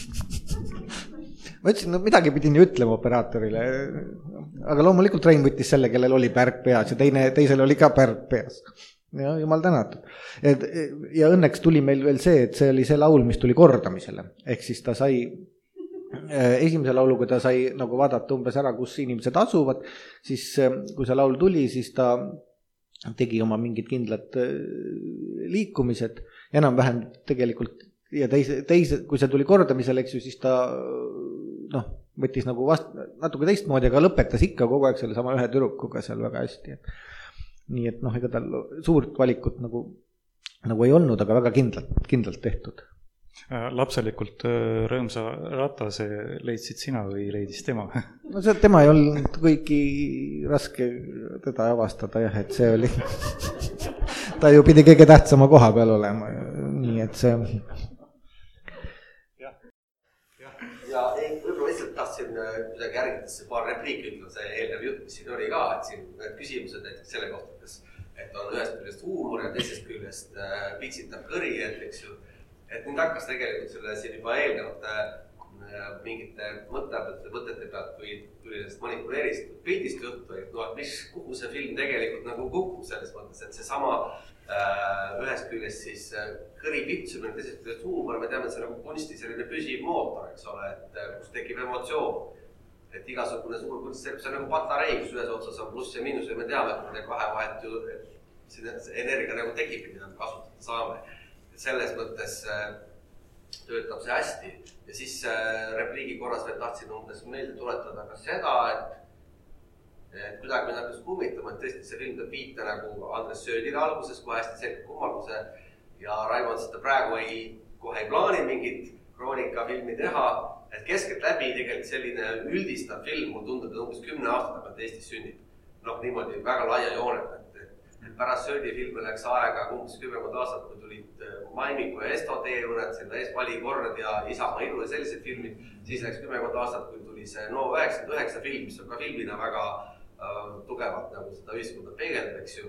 Ma ütlesin, midagi pidin ju ütlema operaatorile, aga loomulikult Rein võttis selle, kellel oli pärg peas ja teisel oli ka pärg peas. Ja jumal tänatud. Ja õnneks tuli meil veel see, et see oli see laul, mis tuli kordamisele, ehk siis ta sai esimese lauluga ta sai nagu vaadata umbes ära, kus inimesed asuvad, siis kui see laul tuli, siis ta tegi oma mingid kindlad liikumised, enam-vähem tegelikult, ja kui see tuli kordamisele, eks ju, siis ta võttis nagu natuke teistmoodi, aga lõpetas ikka kogu aeg selle sama ühe türukuga seal väga hästi. Nii et ega tal suurt valikut nagu ei olnud, aga väga kindlalt tehtud. Lapselikult rõõmsa ratase leidsid sina või leidis tema? See tema ei olnud kõiki raske teda avastada, jah, et see oli ta ju pidi kõige tähtsama koha peal olema, nii et see ja võib-olla lihtsalt tahtsin kuidagi järgides paar repliiki ütlema, see eelnev jutt, mis siin oli ka, et siin need küsimused näiteks selle kohta, et on ühest küljest huumor ja teisest küljest pitsitab kõri, eks ju. Et nüüd hakkas tegelikult selle siin juba eelnevate mingite mõtete pealt, kui sellest manipuleerist pildist juttu, et kuhu see film tegelikult nagu kukub selles mõttes, et see sama ühest küljest siis kõri pitsumine, teisest küljest huumor, me teame, et see nagu kunsti selline püsiv mootor, eks ole, et kus tekib emotsioon. Et igasugune suur kunst, see on nagu patarei, kus ühes otsas on pluss ja miinus ja me teame, et nende kahe vahet ju see energia nagu tekib, mida me kasutada saame. Selles mõttes töötab see hästi ja siis repliigi korras veel tahtsin umbes meelde tuletada ka seda, et kuidagi mind hakkas kummitama, et tõesti see film teeb viite nagu Andres Söödile alguses, kui hästi selge kummarduse ja Raimo ütles, et ta praegu kohe ei plaani mingit kroonikafilmi teha, et keskelt läbi tegelikult selline üldistav film, mul tundub, et umbes 10 aastat tagant Eestis sünnib. Niimoodi väga laia joonet, et pärast Söödi filmi läks aega umbes 10 aastat, kui tulid Maimiku ja Esto teejuured, selle ees Valikord ja Isamaa ilu ja sellised filmid, siis läks 10 aastat, kui tuli see No 99 film, mis on ka filmina väga tugevalt nagu seda ühiskonda peegeldab, eks ju.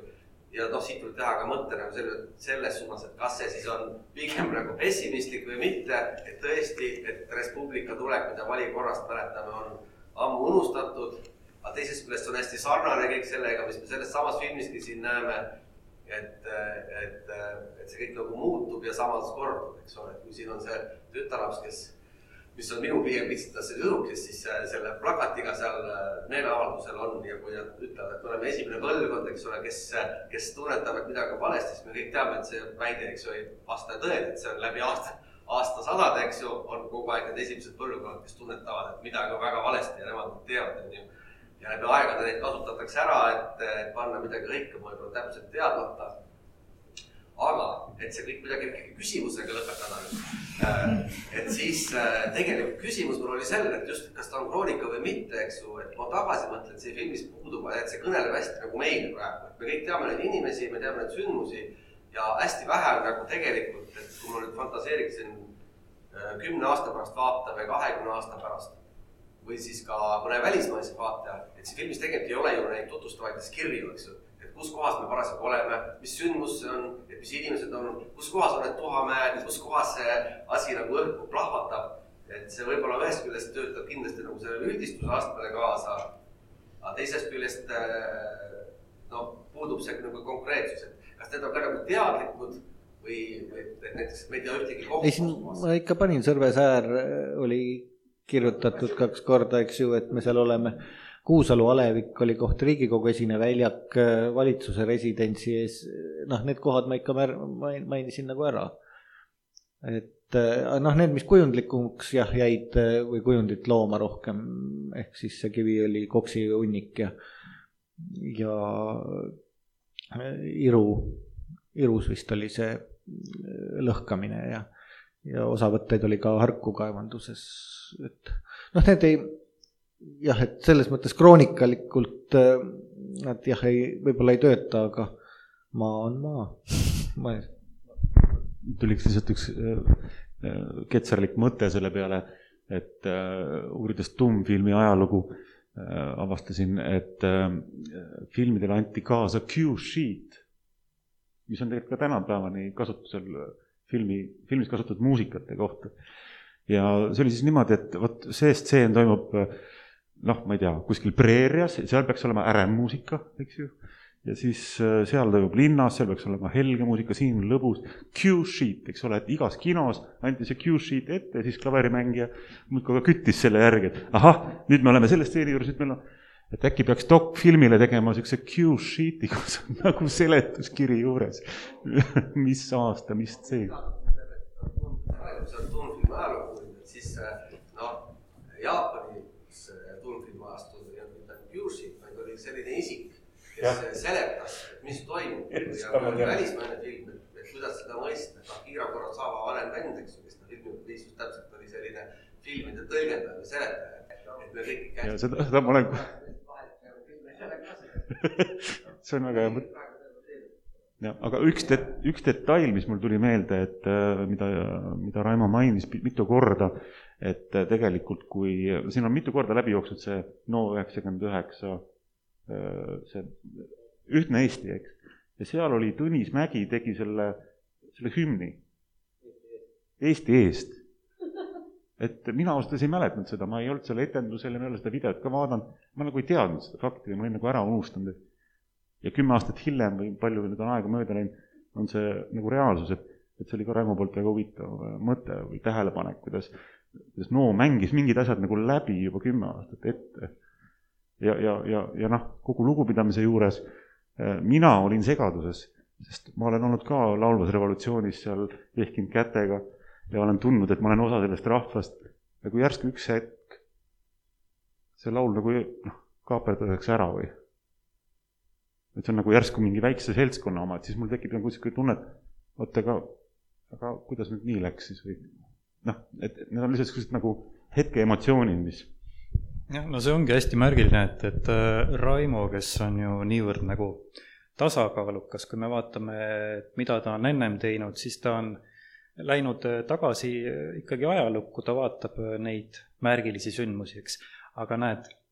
ja siit võib teha ka mõtte nagu selles suunas, et kas see siis on pigem nagu pessimistlik või mitte, et tõesti, et Res Publica tulek, mida valikorrast mäletame, on ammu unustatud, aga teisest küljest on hästi sarnane kõik sellega, mis me selles samas filmiski siin näeme, et see kõik nagu muutub ja samas kordub, eks ole, et kui siin on see tütarlaps, mis on minu pigem pitsitas see tüdruk, kes siis selle plakatiga seal meeleavaldusel on ja kui nad ütlevad, et me oleme esimene põlvkond, eks ole, kes tunnetab, et midagi on valesti, siis me kõik teame, et see väide, eks ju, ei vasta tõed, et see on läbi aastasadade, eks ju, on kogu aeg need esimesed põlvkonnad, kes tunnetavad, et midagi on väga valesti ja nemad teevad, ja läbi aegade neid kasutatakse ära, et panna midagi lõikama, võib-olla täpselt teadmata. Aga, et see kõik midagi küsimusega lõpetada, et siis tegelikult küsimus mul oli selle, et just kas ta on kroonika või mitte, eks ju, et ma tagasi mõtlen, et see filmis puudub, et see kõneleb hästi nagu meile praegu, et me kõik teame neid inimesi, me teame neid sündmusi ja hästi vähe on nagu tegelikult, et kui ma nüüd fantaseeriksin 10 aasta pärast vaata või 20 aasta pärast või siis ka mõne välismaise vaataja, et see filmis tegelikult ei ole ju neid tutvustavaid kirju, eks ju, et kus kohas me parasjagu oleme, mis sündmus see on, et mis inimesed on, kus kohas on need tuhamäed, kus kohas see asi nagu õhku plahvatab, et see võib-olla ühest küljest töötab kindlasti nagu selle üldistuse astmele kaasa, aga teisest küljest puudub see nagu konkreetsus, et kas need on ka nagu teadlikud või et näiteks me ei tea ühtegi kohta. Ma ikka panin Sõrvesäär oli kirjutatud 2 korda, eks ju, et me seal oleme. Kuusalu Alevik oli koht Riigikogu esineväljak, valitsuse residentsi ees. Need kohad ma ikka mainisin nagu ära. Et need, mis kujundlikuks jäid või kujundit looma rohkem, ehk siis see kivi oli koksi hunnik ja Irus vist oli see lõhkamine ja osavõtteid oli ka Harku kaevanduses. Et need ei, et selles mõttes kroonikalikult nad võib-olla ei tööta, aga maa on maa. Tuliks lihtsalt üks ketsarlik mõte selle peale, et uurides tummfilmi ajalugu avastasin, et filmidele anti kaasa Q-sheet, mis on tegelikult ka tänapäevani kasutusel filmis kasutatud muusikate kohta. Ja see oli siis niimoodi, et see stseen toimub, ma ei tea, kuskil preerias, seal peaks olema äremmuusika, eks ju, ja siis seal toimub linnas, seal peaks olema helge muusika, siin lõbus, Q-sheet, eks ole, et igas kinos anti see Q-sheet ette ja siis klaverimängija muudkui küttis selle järgi, et ahah, nüüd me oleme selle stseeni juures, nüüd meil on, et äkki peaks doc-filmile tegema sellise Q-sheeti, kus on nagu seletuskiri juures, mis aasta, mis stseen. See on tunnfilmi ajalugu, siis Jaapani tunnfilmi ajastul ei olnud mitte Q-sheet, vaid oli selline isik, kes seletas, mis toimub ja välismaine film, et kuidas seda mõista. Akira Kurosawa vanem vend, kes ta filmi just täpselt oli selline filmide tõlgendaja või seletaja, et me kõik käis. Seda ma olen... see on väga hea mõte. Ja, aga üks detail, mis mul tuli meelde, et mida Raimo mainis mitu korda, et tegelikult kui siin on mitu korda läbi jooksnud see No99 see Ühtne Eesti, eks. Ja seal oli Tõnis Mägi tegi selle hümni Eesti eest. Et mina ausalt ei mäletanud seda, ma ei olnud selle etendusel ja ma ei ole seda videot ka vaadanud, ma nagu ei teadnud seda fakti ja ma olin nagu ära unustanud. Ja 10 aastat hiljem või palju nüüd on aega mööda läinud, on see nagu reaalsus, et see oli ka Raimo poolt väga huvitav mõte või tähelepanek, kuidas mängis mingid asjad nagu läbi juba 10 aastat ette. Ja kogu lugupidamise juures mina olin segaduses, sest ma olen olnud ka laulvas revolutsioonis seal ehkinud kätega ja olen tundnud, et ma olen osa sellest rahvast. Ja kui järsku üks hetk see laul nagu kaaperdatakse ära või et see on nagu järsku mingi väikse seltskonna oma, et siis mul tekib nagu selline tunne, et aga kuidas nüüd nii läks siis või et need on lihtsalt sellised nagu hetke emotsioonid, mis jah, no see ongi hästi märgiline, et Raimo, kes on ju niivõrd nagu tasakaalukas, kui me vaatame, mida ta on ennem teinud, siis ta on läinud tagasi ikkagi ajalukku, ta vaatab neid märgilisi sündmusi, eks. Aga näed,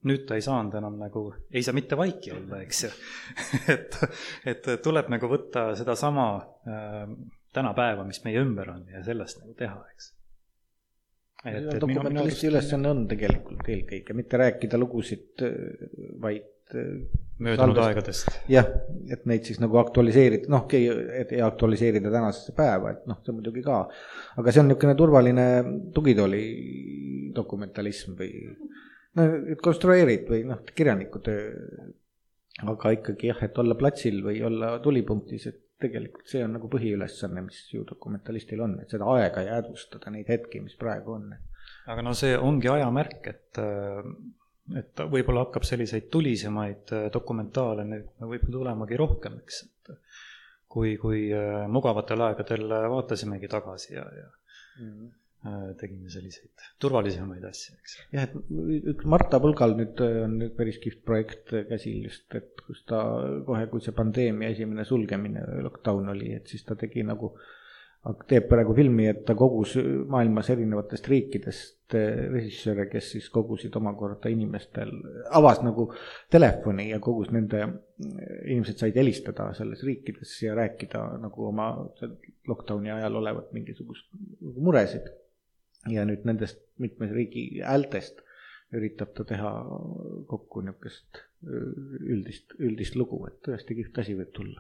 nüüd ta ei saanud enam nagu, ei saa mitte vaiki olla, eks ju. et tuleb nagu võtta seda sama tänapäeva, mis meie ümber on ja sellest nagu teha, eks. Dokumentalisti ülesanne on tegelikult eelkõige, mitte rääkida lugusid, vaid möödunud aegadest. Jah, et neid siis nagu aktualiseerida, et ei aktualiseerida tänasesse päeva, et see muidugi ka. Aga see on niisugune turvaline tugitooli dokumentalism või et konstrueerid või kirjaniku töö. Aga ikkagi jah, et olla platsil või olla tulipunktis, et tegelikult see on nagu põhiülesanne, mis ju dokumentalistil on, et seda aega jäädvustada neid hetki, mis praegu on. Aga see ongi ajamärk, et võib-olla hakkab selliseid tulisemaid dokumentaale võib tulemagi rohkem, eks, kui mugavatel aegadel vaatasimegi tagasi ja tegime selliseid turvalisemaid asju, eks. Jah, et üks Marta Pulgal nüüd on päris kihvt projekt käsil just, et kus ta kohe, kui see pandeemia esimene sulgemine, lockdown oli, et siis ta tegi teeb praegu filmi, et ta kogus maailmas erinevatest riikidest režissööre, kes siis kogusid omakorda inimestel, avas nagu telefoni ja kogus nende, inimesed said helistada selles riikides ja rääkida nagu oma lockdowni ajal olevat mingisugust muresid. Ja nüüd nendest mitmes riigi häältest üritab ta teha kokku niisugust üldist lugu, et tõesti kihvt asi võib tulla.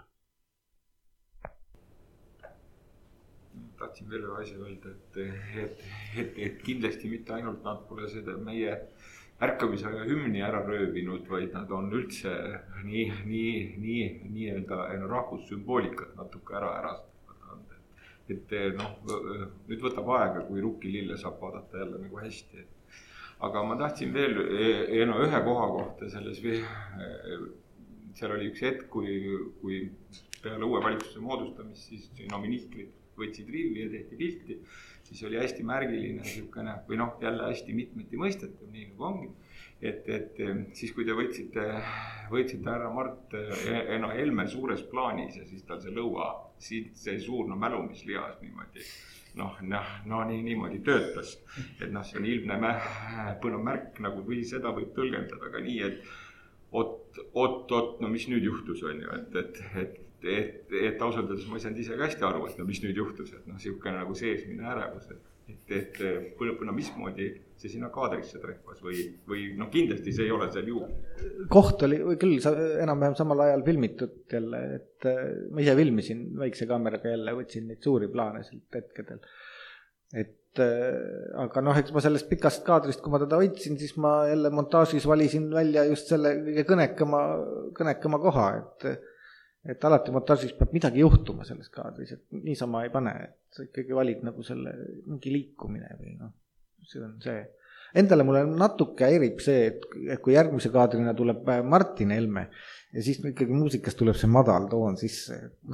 Tahtsin veel ühe asja öelda, et kindlasti mitte ainult nad pole seda meie ärkamisaja hümni ära röövinud, vaid nad on üldse nii-öelda rahvussümboolikat natuke ära ärastanud. Et nüüd võtab aega, kui Rukkilille saab vaadata jälle nagu hästi. Aga ma tahtsin veel ühe koha kohta selles, seal oli üks hetk, kui peale uue valitsuse moodustamist siis ministrid võtsid rivi ja tehti pilti, siis oli hästi märgiline niisugune, või jälle hästi mitmeti mõistetav, nii nagu ongi, et siis kui te võtsite härra Mart Helme suures plaanis ja siis tal see lõua, see suur mälumislihas niimoodi, niimoodi töötas, et see on ilmne põnev märk, nagu või seda võib tõlgendada ka nii, et mis nüüd juhtus on ju, et ausalt öeldes ma ei saanud ise ka hästi aru, et mis nüüd juhtus, et siukene nagu seesmine ärevus, et põnev mismoodi see sinna kaadrisse trehvas või kindlasti see ei ole seal juurde. Koht oli küll enam-vähem samal ajal filmitud jälle, et ma ise filmisin väikse kaameraga jälle, võtsin neid suuri plaane sealt hetkedel. Aga eks ma sellest pikast kaadrist, kui ma teda võtsin, siis ma jälle montaažis valisin välja just selle kõige kõnekama koha, et alati montaažis peab midagi juhtuma selles kaadris, et niisama ei pane, et sa ikkagi valid nagu selle mingi liikumine või see on see. Endale mulle natuke häirib see, et kui järgmise kaadrina tuleb Martin Helme ja siis ikkagi muusikas tuleb see madal toon sisse.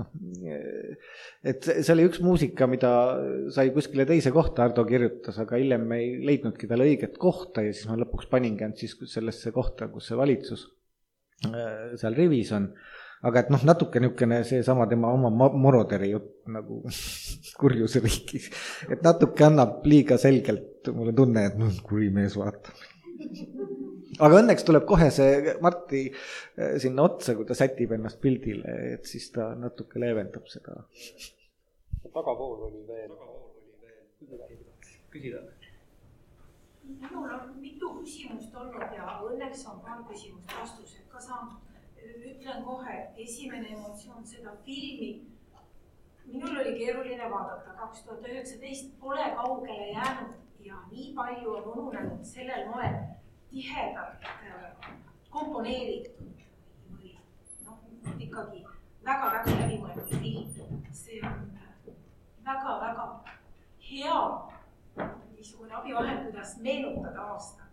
Et see oli üks muusika, mida sai kuskile teise kohta Ardo kirjutas, aga hiljem me ei leidnudki talle õiget kohta ja siis ma lõpuks paningi end siis sellesse kohta, kus see valitsus seal rivis on. Aga et natuke niukene see sama tema oma Moroderi jutt nagu kurjuse riigis. Et natuke annab liiga selgelt mulle tunne, et kuri mees vaatab. Aga õnneks tuleb kohe see Marti sinna otsa, kui ta sätib ennast pildile, et siis ta natuke leevendab seda. Tagapool oli veel. Küsida. Minul on mitu küsimust olnud ja õnneks on paar küsimust vastused ka saanud. Ütlen kohe, esimene emotsioon seda filmi. Minul oli keeruline vaadata, 2019 pole kaugele jäänud ja nii palju on ununenud sellel moel tihedalt komponeeritud või ikkagi väga-väga läbimõeldud film. See on väga-väga hea niisugune abivahend, kuidas meenutada aasta.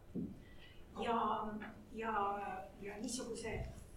Ja niisuguse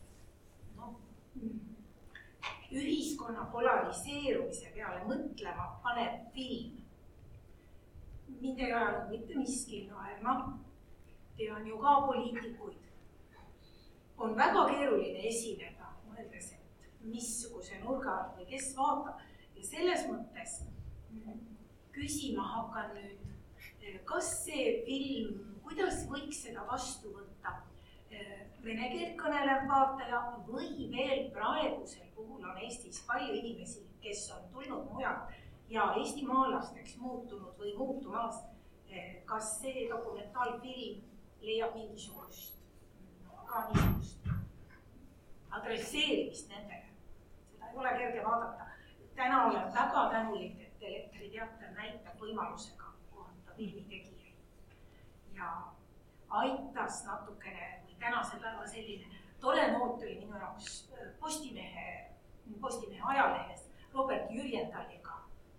ühiskonna polariseerumise peale mõtlema paneb film. Mind ei ajanud mitte miski naerma, tean ju ka poliitikuid. On väga keeruline esineda, mõeldes, et missuguse nurga või kes vaatab. Ja selles mõttes küsima hakkan nüüd, kas see film, kuidas võiks seda vastu võtta? vene keelt kõnelev vaataja või veel praegusel puhul on Eestis palju inimesi, kes on tulnud mujalt ja eestimaalasteks muutunud või muutumas. Kas see dokumentaalfilm leiab mingisugust ka niisugust adresseerimist nendele? Seda ei ole kerge vaadata. Täna olen väga tänulik, et Elektriteater näitab võimalusega kohata filmitegijaid ja aitas natukene või tänase päeva selline tore noot oli minu jaoks Postimehe ajalehes Robert Jürjendaliga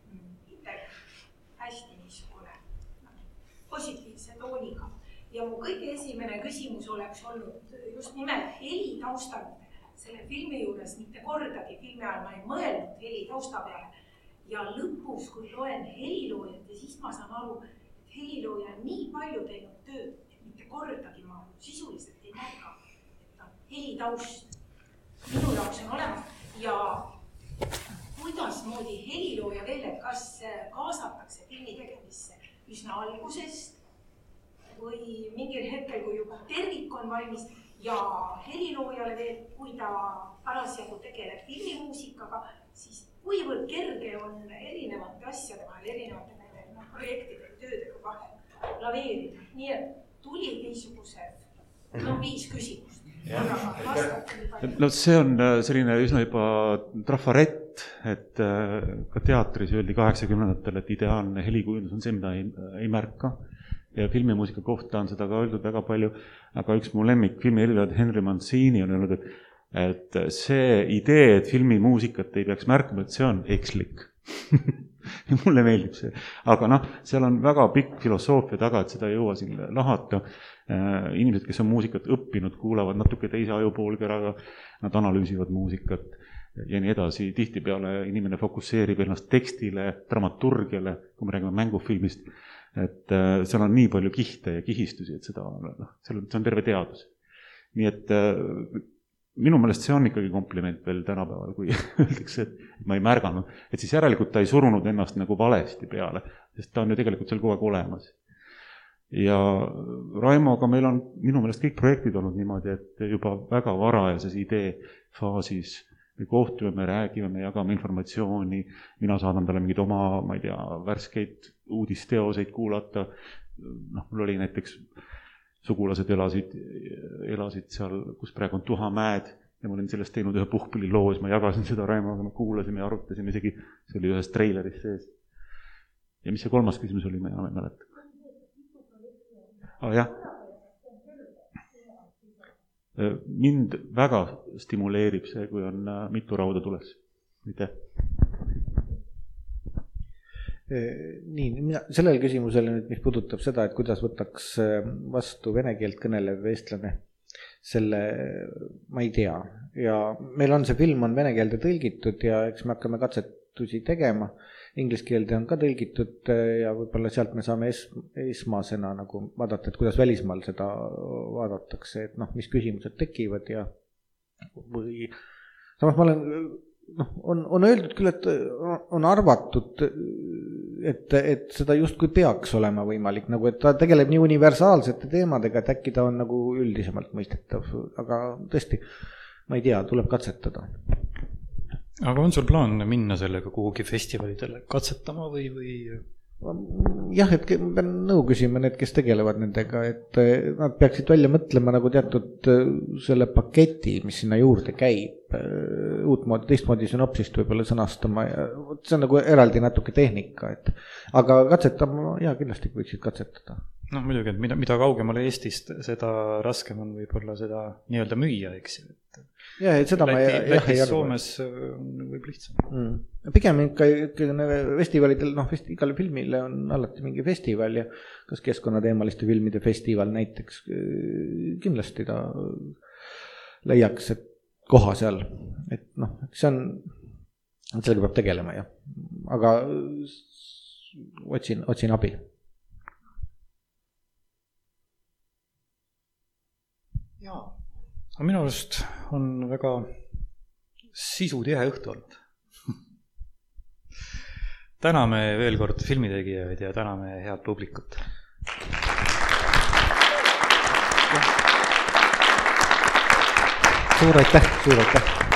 hästi niisugune positiivse tooniga. Ja mu kõige esimene küsimus oleks olnud just nimelt heli taustal selle filmi juures, mitte kordagi filmi ajal ma ei mõelnud heli tausta peale. Ja lõpus, kui loen heliloojat ja siis ma saan aru, et helilooja on nii palju teinud tööd, et mitte kordagi ma sisuliselt ei märka, et on heli taust minu jaoks on olemas ja kuidas moodi helilooja veel, et kas kaasatakse filmi tegemisse üsna algusest või mingil hetkel, kui juba tervik on valmis ja heliloojale veel, kui ta parasjagu tegeleb filmimuusikaga, siis kuivõrd kerge on erinevate asjade vahel, erinevate projektide ja töödega vahel laveerida. Nii et tuli niisugused 5 küsimust. No see on selline üsna juba trafarett, et ka teatris öeldi 80-ndatel, et ideaalne helikujundus on see, mida ei märka. Ja filmimuusika kohta on seda ka öeldud väga palju, aga üks mu lemmik filmi helilooja Henry Mancini on öelnud, et see idee, et filmimuusikat ei peaks märkama, et see on ekslik. Ja mulle meeldib see. Aga seal on väga pikk filosoofia taga, et seda ei jõua siin lahata. Inimesed, kes on muusikat õppinud, kuulavad natuke teise ajupoolkeraga, nad analüüsivad muusikat ja nii edasi. Tihtipeale inimene fokusseerib ennast tekstile, dramaturgiale, kui me räägime mängufilmist, et seal on nii palju kihte ja kihistusi, et see on terve teadus. Nii et minu meelest see on ikkagi kompliment veel tänapäeval, kui öeldakse, et ma ei märganud, et siis järelikult ta ei surunud ennast nagu valesti peale, sest ta on ju tegelikult seal kogu aeg olemas. Ja Raimoga meil on minu meelest kõik projektid olnud niimoodi, et juba väga varajases idee faasis me kohtume, me räägime, me jagame informatsiooni, mina saadan talle mingid oma, ma ei tea, värskeid uudisteoseid kuulata. Mul oli näiteks sugulased elasid seal, kus praegu on Tuhamäed ja ma olin sellest teinud ühe puhkpilliloo, siis ma jagasin seda Raimoga, me kuulasime ja arutasime isegi, see oli ühes treileris sees. Ja mis see 3. küsimus oli, ma enam ei mäleta. Jah. Mind väga stimuleerib see, kui on mitu rauda tules. Mitte? Nii, sellel küsimusele nüüd, mis puudutab seda, et kuidas võtaks vastu vene keelt kõnelev eestlane, selle ma ei tea. Ja meil on see film on vene keelde tõlgitud ja eks me hakkame katsetusi tegema. Inglise keelde on ka tõlgitud ja võib-olla sealt me saame esmasena nagu vaadata, et kuidas välismaal seda vaadatakse, et mis küsimused tekivad ja või samas ma olen on öeldud küll, et on arvatud, et seda justkui peaks olema võimalik, nagu et ta tegeleb nii universaalsete teemadega, et äkki ta on nagu üldisemalt mõistetav, aga tõesti, ma ei tea, tuleb katsetada. Aga on sul plaan minna sellega kuhugi festivalidele katsetama või? Jah, et pean nõu küsima need, kes tegelevad nendega, et nad peaksid välja mõtlema nagu teatud selle paketi, mis sinna juurde käib, uutmoodi, teistmoodi sünopsist võib-olla sõnastama ja see on nagu eraldi natuke tehnika, et aga katsetama, jah, kindlasti võiksid katsetada. Muidugi, et mida kaugemale Eestist, seda raskem on võib-olla seda nii-öelda müüa, eks ju. Ja, et seda Lätis, Soomes võib lihtsam. Pigem ikka festivalidel, igale filmile on alati mingi festival ja kas keskkonnateemaliste filmide festival näiteks kindlasti ta leiaks koha seal, et see on, sellega peab tegelema, jah. Aga otsin abi. Jaa. Aga minu arust on väga sisutihe õhtu olnud. Täname veel kord filmitegijaid ja täname head publikut. suur aitäh, suur aitäh.